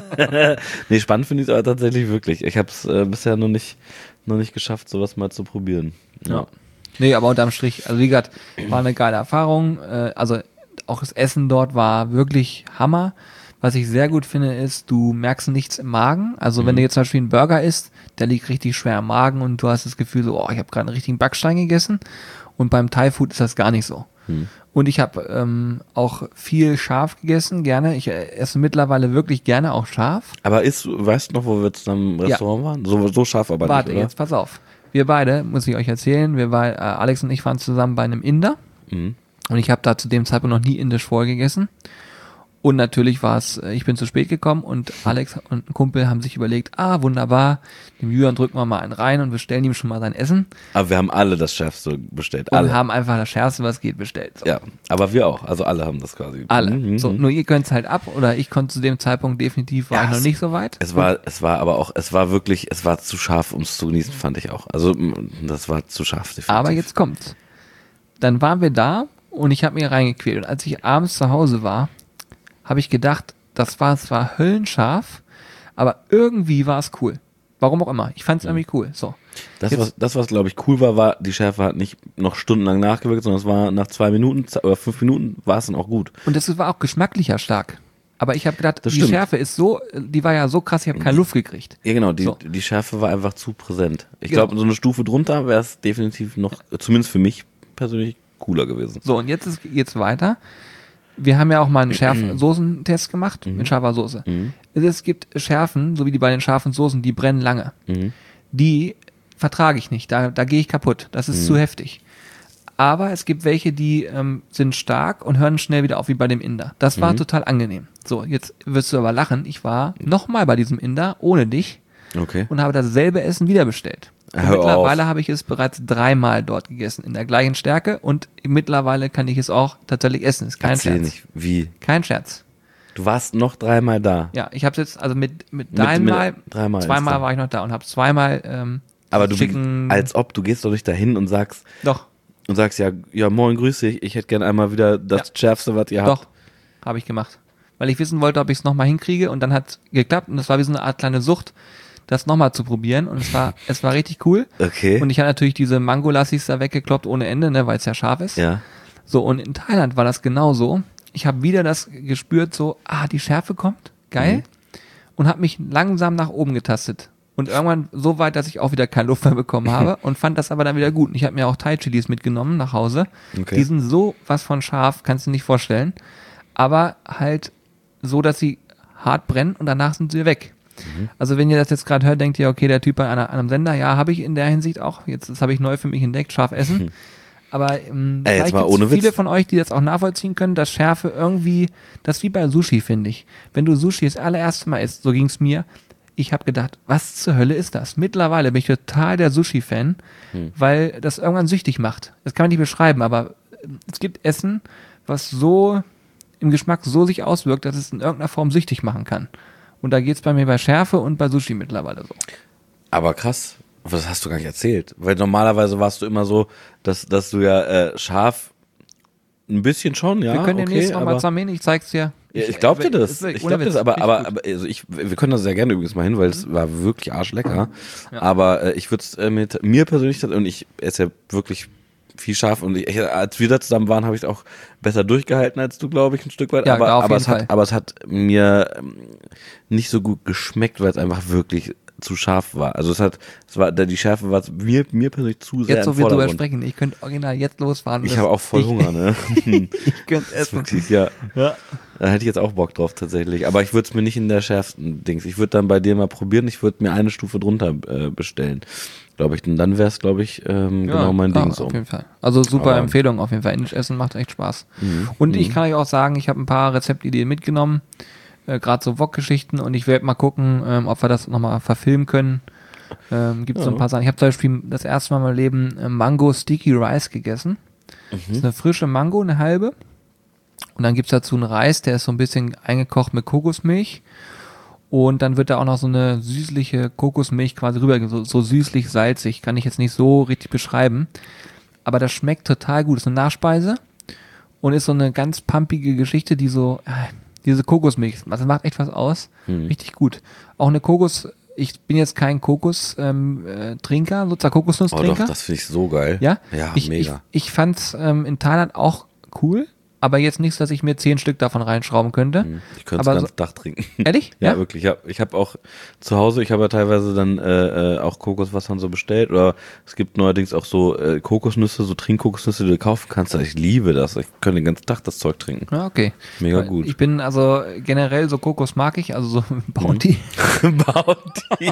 Nee, spannend finde ich es aber tatsächlich wirklich. Ich habe es äh, bisher noch nicht, noch nicht geschafft, sowas mal zu probieren. Ja. Ja. Nee, aber unterm Strich, also wie gesagt, war eine geile Erfahrung. Äh, also auch das Essen dort war wirklich Hammer. Was ich sehr gut finde, ist, du merkst nichts im Magen. Also wenn du jetzt zum Beispiel einen Burger isst, der liegt richtig schwer im Magen und du hast das Gefühl so, oh, ich habe gerade einen richtigen Backstein gegessen. Und beim Thai-Food ist das gar nicht so. Hm. Und ich habe ähm, auch viel scharf gegessen, gerne. Ich esse mittlerweile wirklich gerne auch scharf. Aber ist, weißt du noch, wo wir zusammen im Restaurant ja. waren? So, so scharf aber Warte, nicht, oder? jetzt pass auf. Wir beide, muss ich euch erzählen, wir war, äh, Alex und ich waren zusammen bei einem Inder. Mhm. Und ich habe da zu dem Zeitpunkt noch nie indisch vorher gegessen. Und natürlich war es, ich bin zu spät gekommen und Alex und ein Kumpel haben sich überlegt, ah, wunderbar, dem Julian drücken wir mal einen rein und wir stellen ihm schon mal sein Essen. Aber wir haben alle das Schärfste bestellt. Und Alle. haben einfach das Schärfste, was geht, bestellt. So. Ja, aber wir auch. Also alle haben das quasi. Alle. Mhm. So, nur ihr könnt es halt ab oder ich konnte zu dem Zeitpunkt definitiv, war Ja, ich noch es- nicht so weit. Es war, es war aber auch, es war wirklich, es war zu scharf, um es zu genießen, fand ich auch. Also m, das war zu scharf. Definitiv. Aber jetzt kommt's. Dann waren wir da und ich habe mich reingequält. Und als ich abends zu Hause war, habe ich gedacht, das war zwar höllenscharf, aber irgendwie war es cool. Warum auch immer. Ich fand es irgendwie cool. So. Das, Jetzt- was, das, was glaube ich cool war, war, die Schärfe hat nicht noch stundenlang nachgewirkt, sondern es war nach zwei Minuten z- oder fünf Minuten war es dann auch gut. Und das war auch geschmacklicher stark. Aber ich habe gedacht, Das die stimmt. Schärfe ist so, die war ja so krass, ich habe keine Luft gekriegt. Ja, genau, die, So. die Schärfe war einfach zu präsent. Ich Genau. glaube, so eine Stufe drunter wäre es definitiv noch, zumindest für mich persönlich, cooler gewesen. So, und jetzt ist, geht's weiter. Wir haben ja auch mal einen Schärf-Soßen-Test gemacht mit scharfer Soße. Mhm. Es gibt Schärfen, so wie die bei den scharfen Soßen, die brennen lange. Mhm. Die vertrage ich nicht, da, da gehe ich kaputt. Das ist Mhm. zu heftig. Aber es gibt welche, die ähm, sind stark und hören schnell wieder auf, wie bei dem Inder. Das war Mhm. total angenehm. So, jetzt wirst du aber lachen. Ich war nochmal bei diesem Inder ohne dich Okay. und habe dasselbe Essen wieder bestellt. Und Hör mittlerweile auf. habe ich es bereits dreimal dort gegessen, in der gleichen Stärke und mittlerweile kann ich es auch tatsächlich essen. Ist kein Erzähl Scherz. nicht, wie? Kein Scherz. Du warst noch dreimal da. Ja, ich habe es jetzt, also mit, mit Mit- deinem mit- Mal, dreimal zweimal insgesamt. war ich noch da und habe zweimal ähm, Aber du, schicken, als ob, du gehst doch nicht dahin und sagst, doch, und sagst, ja, ja, moin, grüß dich, ich hätte gern einmal wieder das Ja. Schärfste, was ihr doch, habt. habe ich gemacht. Weil ich wissen wollte, ob ich es nochmal hinkriege und dann hat es geklappt und das war wie so eine Art kleine Sucht, das nochmal zu probieren und es war, es war richtig cool. Okay. Und ich habe natürlich diese Mangolassis da weggekloppt ohne Ende, ne, weil es ja scharf ist. ja. So, und in Thailand war das genauso. Ich habe wieder das gespürt, so, ah, die Schärfe kommt, geil. Mhm. Und habe mich langsam nach oben getastet. Und irgendwann so weit, dass ich auch wieder keine Luft mehr bekommen habe und fand das aber dann wieder gut. Und ich habe mir auch Thai-Chilis mitgenommen nach Hause. Okay. Die sind so was von scharf, kannst du dir nicht vorstellen. Aber halt so, dass sie hart brennen und danach sind sie weg. Mhm. Also wenn ihr das jetzt gerade hört, denkt ihr, okay, der Typ bei einer, einem Sender, ja, habe ich in der Hinsicht auch. Jetzt, das habe ich neu für mich entdeckt, scharf essen. Aber ähm, Ey, jetzt vielleicht mal gibt's ohne Witz. viele von euch, die das auch nachvollziehen können, dass Schärfe irgendwie, das ist wie bei Sushi, finde ich. Wenn du Sushi das allererste Mal isst, so ging es mir, ich habe gedacht, was zur Hölle ist das? Mittlerweile bin ich total der Sushi-Fan, Hm. weil das irgendwann süchtig macht. Das kann man nicht beschreiben, aber es gibt Essen, was so im Geschmack so sich auswirkt, dass es in irgendeiner Form süchtig machen kann. Und da geht's bei mir bei Schärfe und bei Sushi mittlerweile so. Aber krass, das hast du gar nicht erzählt. Weil normalerweise warst du immer so, dass, dass du ja äh, scharf ein bisschen schon, ja. Wir können okay, demnächst nochmal aber- zusammen hin, ich zeig's dir. Ja, ich glaub dir das. Ist wirklich- Ich ohne glaub dir das, Witz, aber, richtig aber, gut. aber also ich, wir können das sehr gerne übrigens mal hin, weil es war wirklich arschlecker. Aber äh, ich würde es äh, mit mir persönlich, und ich esse ja wirklich viel scharf und ich, als wir da zusammen waren, habe ich auch besser durchgehalten als du, glaube ich, ein Stück weit. Ja, aber, da auf aber jeden es hat, Fall. aber es hat mir ähm, nicht so gut geschmeckt, weil es einfach wirklich zu scharf war. Also es hat, es war, die Schärfe war mir, mir persönlich zu sehr Jetzt so im viel drüber Vordergrund. sprechen. Ich könnte original jetzt losfahren. Ich Das- habe auch voll ich, Hunger, ne? Ich könnte Das ist essen. wirklich, ja. Ja. Da hätte ich jetzt auch Bock drauf tatsächlich. Aber ich würde es mir nicht in der schärfsten Dings. Ich würde dann bei dir mal probieren. Ich würde mir eine Stufe drunter äh, bestellen. glaube ich. Und dann wäre es, glaube ich, ähm, Ja, genau mein klar, Ding so. Auf jeden Fall. Also super Aber- Empfehlung auf jeden Fall. Indisch essen macht echt Spaß. Mhm. Und ich Mhm. kann euch auch sagen, ich habe ein paar Rezeptideen mitgenommen, äh, gerade so Wok-Geschichten, und ich werde mal gucken, ähm, ob wir das nochmal verfilmen können. Ähm, Gibt es so ein Ja. paar Sachen. Ich habe zum Beispiel das erste Mal in meinem Leben äh, Mango Sticky Rice gegessen. Das ist eine frische Mango, eine halbe. Und dann gibt's dazu einen Reis, der ist so ein bisschen eingekocht mit Kokosmilch. Und dann wird da auch noch so eine süßliche Kokosmilch quasi rüber, so, so süßlich salzig, kann ich jetzt nicht so richtig beschreiben. Aber das schmeckt total gut. Das ist eine Nachspeise und ist so eine ganz pumpige Geschichte, die so, äh, diese Kokosmilch, das macht echt was aus. Hm. Richtig gut. Auch eine Kokos, ich bin jetzt kein Kokos-Trinker, ähm, äh, Trinker, sozusagen Oh Kokosnusstrinker. doch, das finde ich so geil. Ja, Ja, ich, mega. Ich, ich fand's ähm, in Thailand auch cool, aber jetzt nicht, dass ich mir zehn Stück davon reinschrauben könnte. Ich könnte es Aber ganz so- Tag trinken. Ehrlich? Ja, wirklich. Ich habe ich hab auch zu Hause, ich habe ja teilweise dann äh, äh, auch Kokoswasser und so bestellt. Oder es gibt neuerdings auch so äh, Kokosnüsse, so Trinkkokosnüsse, die du kaufen kannst. Ich liebe das. Ich könnte den ganzen Tag das Zeug trinken. Ja, okay. Mega Weil gut. Ich bin also generell so Kokos mag ich, also so Bounty. Bounty.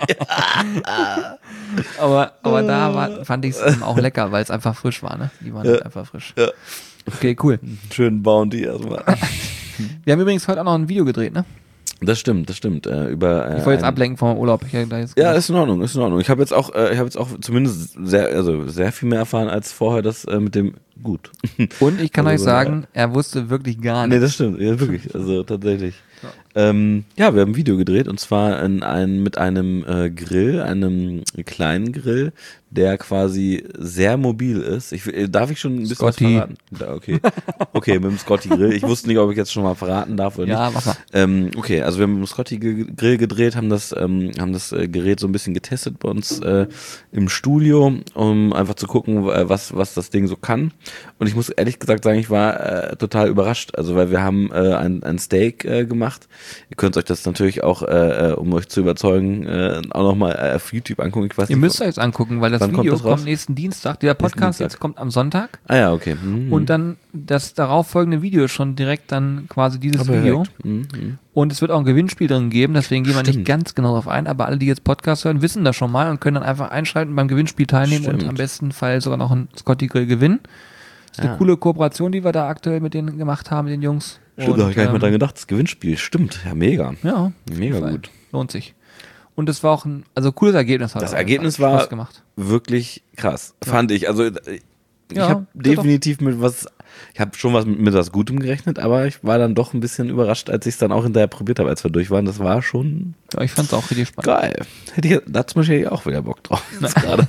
aber aber da war, fand ich es auch lecker, weil es einfach frisch war, ne? Die waren halt einfach frisch. Ja. Okay, cool. Schönen Bounty erstmal. Wir haben übrigens heute auch noch ein Video gedreht, ne? Das stimmt, das stimmt. Äh, über, äh, Ich wollte jetzt ein- ablenken vom Urlaub. Ich hab da jetzt Ja, ist in Ordnung, ist in Ordnung. Ich habe jetzt auch, äh, ich habe jetzt auch zumindest sehr, also sehr viel mehr erfahren als vorher das äh, mit dem gut. Und ich kann Also euch so, sagen, er wusste wirklich gar Nee, nichts. das stimmt, ja, wirklich, also tatsächlich. Ähm, ja, wir haben ein Video gedreht und zwar in ein, mit einem äh, Grill, einem kleinen Grill, der quasi sehr mobil ist. Ich, äh, darf ich schon ein bisschen Scotty. was verraten? Da, okay. Okay, mit dem Scotty Grill. Ich wusste nicht, ob ich jetzt schon mal verraten darf oder Ja, nicht. mach mal. Ähm, okay, also wir haben mit dem Scotty G- Grill gedreht, haben das, ähm, haben das äh, Gerät so ein bisschen getestet bei uns äh, im Studio, um einfach zu gucken, äh, was, was das Ding so kann. Und ich muss ehrlich gesagt sagen, ich war äh, total überrascht. Also weil wir haben äh, ein, ein Steak äh, gemacht. Ihr könnt euch das natürlich auch, äh, äh, um euch zu überzeugen, äh, auch nochmal äh, auf YouTube angucken. Ich weiß Ihr nicht, müsst euch jetzt angucken, weil das Wann kommt Video das kommt, raus? nächsten Dienstag. Der Podcast Dienstag. jetzt kommt am Sonntag. Ah ja, okay. Mhm. Und dann das darauffolgende Video ist schon direkt dann quasi dieses Aber Video. direkt. Mhm. mhm. Und es wird auch ein Gewinnspiel drin geben, deswegen gehen wir nicht Stimmt. ganz genau darauf ein, aber alle, die jetzt Podcast hören, wissen das schon mal und können dann einfach einschalten, beim Gewinnspiel teilnehmen Stimmt. und am besten Fall sogar noch einen Scotty Grill gewinnen. Das ist eine Ja. coole Kooperation, die wir da aktuell mit denen gemacht haben, mit den Jungs. Stimmt, Und, da habe ich gar nicht mal ähm, dran gedacht. Das Gewinnspiel, stimmt. Ja, mega. Ja, Mega auf jeden gut. Fall. Lohnt sich. Und es war auch ein, also cooles Ergebnis. Hat Das auch Ergebnis Spaß war gemacht. wirklich krass, fand ich. Also äh, ich Ja, habe doch, definitiv mit was, ich habe schon was mit, mit was Gutem gerechnet, aber ich war dann doch ein bisschen überrascht, als ich es dann auch hinterher probiert habe, als wir durch waren. Das war schon Ja, ich fand es auch richtig spannend. geil. Hätte ich, da zum Beispiel auch wieder Bock drauf. Jetzt gerade.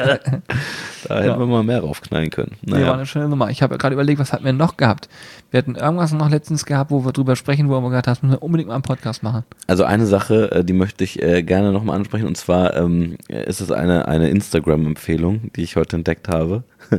Da hätten Ja. wir mal mehr raufknallen können. Nee, war Naja. eine schöne Nummer. Ich habe gerade überlegt, was hatten wir noch gehabt? Wir hatten irgendwas noch letztens gehabt, wo wir drüber sprechen, wo wir gesagt haben, das müssen wir unbedingt mal einen Podcast machen. Also eine Sache, äh, die möchte ich äh, gerne nochmal ansprechen, und zwar ähm, ist es eine, eine Instagram-Empfehlung, die ich heute entdeckt habe.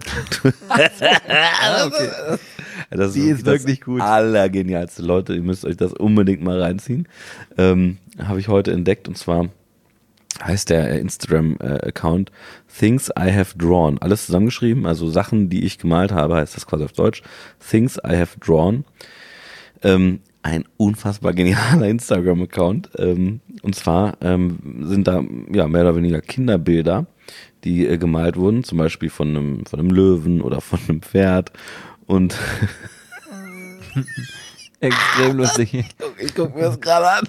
okay. Das Die ist wirklich das gut. Allergenialste, Leute, ihr müsst euch das unbedingt mal reinziehen. Ähm, habe ich heute entdeckt, und zwar heißt der äh, Instagram-Account Things I Have Drawn. Alles zusammengeschrieben, also Sachen, die ich gemalt habe, heißt das quasi auf Deutsch. Things I Have Drawn. Ähm, ein unfassbar genialer Instagram-Account. Ähm, und zwar ähm, sind da ja mehr oder weniger Kinderbilder, die äh, gemalt wurden, zum Beispiel von einem, von einem Löwen oder von einem Pferd. Und Extrem lustig. ich gucke mir das gerade an.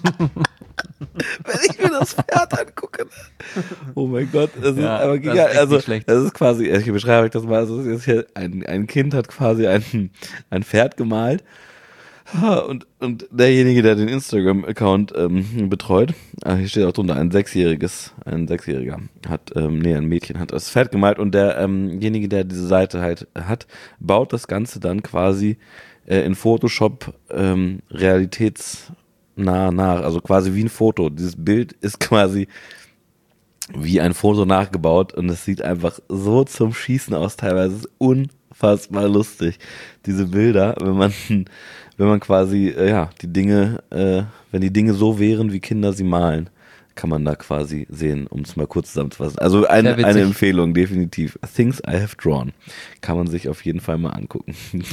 Wenn ich mir das Pferd angucke. Oh mein Gott, das ist Ja, aber das ist giga. echt Also, nicht schlecht. das ist quasi, ich beschreibe euch das mal, also, das ist jetzt hier ein, ein Kind hat quasi ein, ein Pferd gemalt. Und, und derjenige, der den Instagram-Account ähm, betreut, ah, hier steht auch drunter, ein Sechsjähriges, ein Sechsjähriger hat, ähm, nee, ein Mädchen hat das Pferd gemalt, und derjenige, ähm der diese Seite halt hat, baut das Ganze dann quasi äh, in Photoshop ähm, realitätsnah nach, also quasi wie ein Foto. Dieses Bild ist quasi wie ein Foto nachgebaut, und es sieht einfach so zum Schießen aus teilweise. Es ist unfassbar lustig, diese Bilder, wenn man wenn man quasi, äh, ja, die Dinge, äh, wenn die Dinge so wären, wie Kinder sie malen, kann man da quasi sehen, um es mal kurz zusammenzufassen. Also ein, Sehr witzig. eine Empfehlung, definitiv. Things I Have Drawn. Kann man sich auf jeden Fall mal angucken.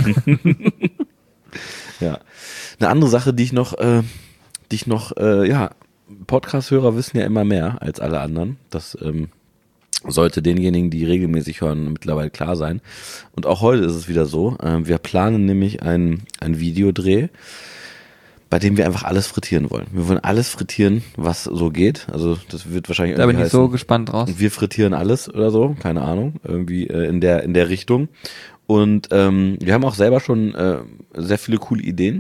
Ja. Eine andere Sache, die ich noch, äh, die ich noch, äh, ja, Podcast-Hörer wissen ja immer mehr als alle anderen. Das ähm, Sollte denjenigen, die regelmäßig hören, mittlerweile klar sein. Und auch heute ist es wieder so. Äh, wir planen nämlich ein, ein Videodreh, bei dem wir einfach alles frittieren wollen. Wir wollen alles frittieren, was so geht. Also das wird wahrscheinlich Da bin ich heißen, so gespannt draus. wir frittieren alles oder so, keine Ahnung, irgendwie äh, in der in der Richtung. Und ähm, wir haben auch selber schon äh, sehr viele coole Ideen.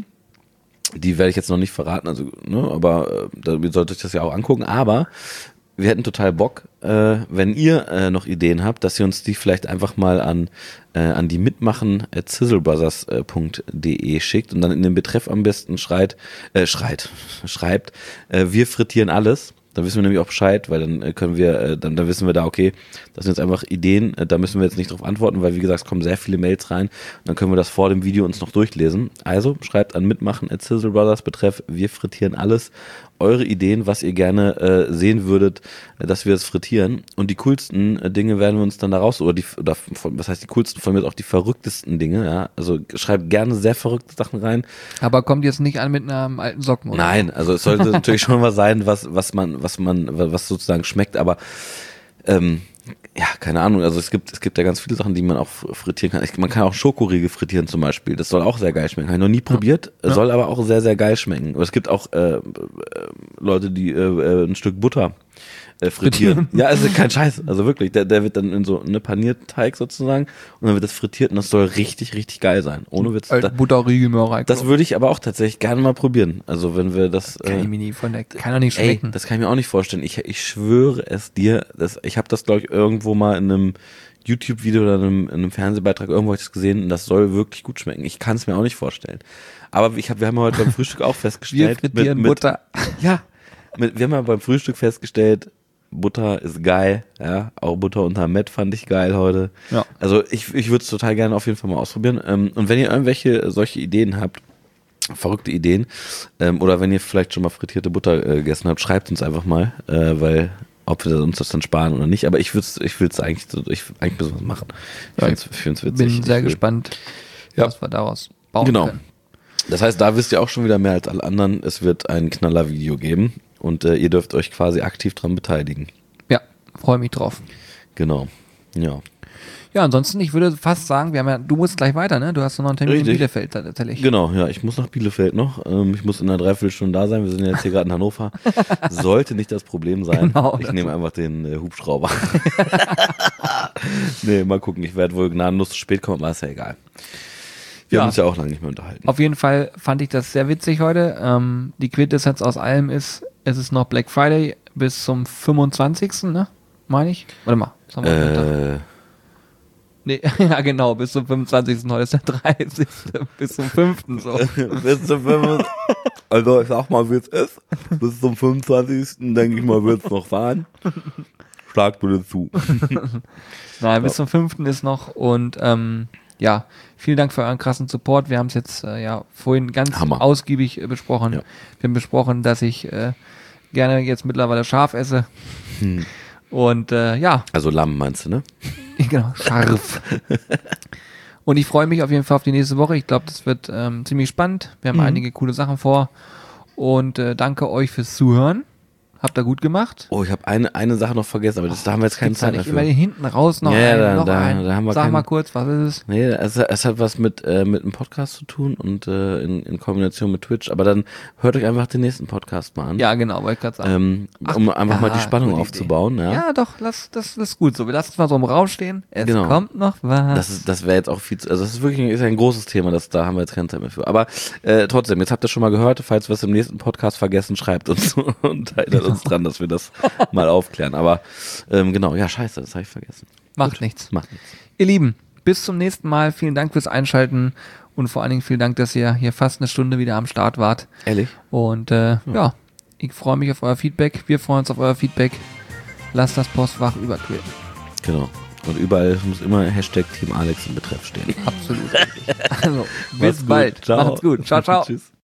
Die werde ich jetzt noch nicht verraten, also ne, aber äh, da solltet euch das ja auch angucken. Aber wir hätten total Bock, äh, wenn ihr äh, noch Ideen habt, dass ihr uns die vielleicht einfach mal an äh, an die mitmachen at sizzlebrothers punkt de schickt und dann in den Betreff am besten schreit, äh, schreit, schreibt, äh, wir frittieren alles. Dann wissen wir nämlich auch Bescheid, weil dann äh, können wir, äh, dann, dann wissen wir da, okay, das sind jetzt einfach Ideen, äh, da müssen wir jetzt nicht drauf antworten, weil wie gesagt, es kommen sehr viele Mails rein. Und dann können wir das vor dem Video uns noch durchlesen. Also schreibt an mitmachen at sizzlebrothers, betreff wir frittieren alles. Eure Ideen, was ihr gerne äh, sehen würdet, äh, dass wir es frittieren. Und die coolsten äh, Dinge werden wir uns dann da raus, oder die, oder von, was heißt die coolsten, von mir auch die verrücktesten Dinge, ja. Also schreibt gerne sehr verrückte Sachen rein. Aber kommt jetzt nicht an mit einem alten Socken, oder? Nein, also es sollte natürlich schon was sein, was, was man, was man, was sozusagen schmeckt, aber ähm, ja, keine Ahnung, also es gibt, es gibt ja ganz viele Sachen, die man auch frittieren kann. Ich, man kann auch Schokoriegel frittieren zum Beispiel. Das soll auch sehr geil schmecken. Habe ich noch nie probiert, Ja. soll aber auch sehr, sehr geil schmecken. Aber es gibt auch äh, äh, Leute, die äh, ein Stück Butter äh, frittieren. Ja, also kein Scheiß, also wirklich. Der, der wird dann in so eine Panierteig sozusagen und dann wird das frittiert und das soll richtig, richtig geil sein. Ohne Witz. Da, Butterriegel mir rein. das würde ich aber auch tatsächlich gerne mal probieren. Also wenn wir das... Kann äh, ich mir nie von der, kann doch nicht Ey, schmecken. das kann ich mir auch nicht vorstellen. Ich, ich schwöre es dir, dass, ich habe das, glaube ich, irgendwo mal in einem YouTube-Video oder in einem, in einem Fernsehbeitrag, irgendwo habe ich das gesehen und das soll wirklich gut schmecken. Ich kann es mir auch nicht vorstellen. Aber ich hab, wir haben ja heute beim Frühstück auch Wir festgestellt... frittieren mit, mit, Butter. Ja, mit, wir haben ja beim Frühstück festgestellt, Butter ist geil, ja, auch Butter unter Met fand ich geil heute. Ja. Also ich, ich würde es total gerne auf jeden Fall mal ausprobieren. Ähm, und wenn ihr irgendwelche solche Ideen habt, verrückte Ideen, ähm, oder wenn ihr vielleicht schon mal frittierte Butter äh, gegessen habt, schreibt uns einfach mal, äh, weil ob wir uns das dann sparen oder nicht, aber ich würde es ich will's eigentlich, so, ich eigentlich müssen wir es machen. Ich Ja, finde es witzig. Bin sehr Ich will- gespannt, Ja. was wir daraus bauen Genau. können. Das heißt, da wisst ihr auch schon wieder mehr als alle anderen, es wird ein Knaller-Video geben und äh, ihr dürft euch quasi aktiv dran beteiligen. Ja, freue mich drauf. Genau, ja. Ja, ansonsten, ich würde fast sagen, wir haben ja, du musst gleich weiter, ne? Du hast noch einen Termin Richtig. in Bielefeld tatsächlich. Genau, ja, ich muss nach Bielefeld noch. Ähm, ich muss in einer Dreiviertelstunde da sein. Wir sind ja jetzt hier gerade in Hannover. Sollte nicht das Problem sein. Genau, ich das nehme einfach den äh, Hubschrauber. Nee, mal gucken. Ich werde wohl gnadenlos zu spät kommen, aber ist ja egal. Wir Ja. haben uns ja auch lange nicht mehr unterhalten. Auf jeden Fall fand ich das sehr witzig heute. Ähm, die Quintessenz aus allem ist, es ist noch Black Friday bis zum fünfundzwanzigsten, ne? Meine ich? Warte mal. Was haben wir für einen Tag? Äh, Nee, ja genau, bis zum fünfundzwanzigsten Heute ist der dreißigste Bis zum fünften so. bis zum fünfundzwanzigsten Also ich sag mal, wie es ist. Bis zum fünfundzwanzigsten denke ich mal, wird es noch fahren. Schlag bitte zu. Nein, bis zum fünften ist noch und ähm, ja, vielen Dank für euren krassen Support. Wir haben es jetzt äh, ja vorhin ganz Hammer. ausgiebig äh, besprochen. Ja. Wir haben besprochen, dass ich äh, gerne jetzt mittlerweile scharf esse. Hm. Und äh, ja, Also Lamm meinst du, ne? genau, scharf. Und ich freue mich auf jeden Fall auf die nächste Woche. Ich glaube, das wird ähm, ziemlich spannend. Wir haben Mhm. einige coole Sachen vor. Und äh, danke euch fürs Zuhören. Habt ihr gut gemacht. Oh, ich habe eine, eine Sache noch vergessen, aber das, da haben wir jetzt keine Gibt's da Zeit mehr nicht für. immer hinten raus noch Ja, ja, einen, da- noch da- einen. da haben wir Sag keinen- mal kurz, was ist es? Nee, es, es hat was mit, äh, mit einem Podcast zu tun und äh, in, in Kombination mit Twitch, aber dann hört euch einfach den nächsten Podcast mal an. Ja, genau, wollte ich gerade sagen. Ähm, um einfach mal die ja, Spannung gute aufzubauen, ja. Ja, doch, lass, das, das ist gut so. Wir lassen es mal so im Raum stehen. Es Genau. kommt noch was. Das ist, das wäre jetzt auch viel zu, also das ist wirklich ist ein großes Thema, das, da haben wir jetzt keine Zeit mehr für. Aber äh, trotzdem, jetzt habt ihr schon mal gehört, falls wir es im nächsten Podcast vergessen, schreibt uns und erinnert uns dran, dass wir das mal aufklären. Aber ähm, genau, ja, scheiße, das habe ich vergessen. Macht Gut, nichts. Macht nichts. Ihr Lieben, bis zum nächsten Mal. Vielen Dank fürs Einschalten und vor allen Dingen vielen Dank, dass ihr hier fast eine Stunde wieder am Start wart. Ehrlich? Und äh, ja, ich freue mich auf euer Feedback. Wir freuen uns auf euer Feedback. Lasst das Postfach überquillen. Genau. Und überall muss immer Hashtag Team Alex im Betreff stehen. Absolut. Also, bis Macht's gut. bald. Ciao. Macht's gut. Ciao, ciao. Tschüss.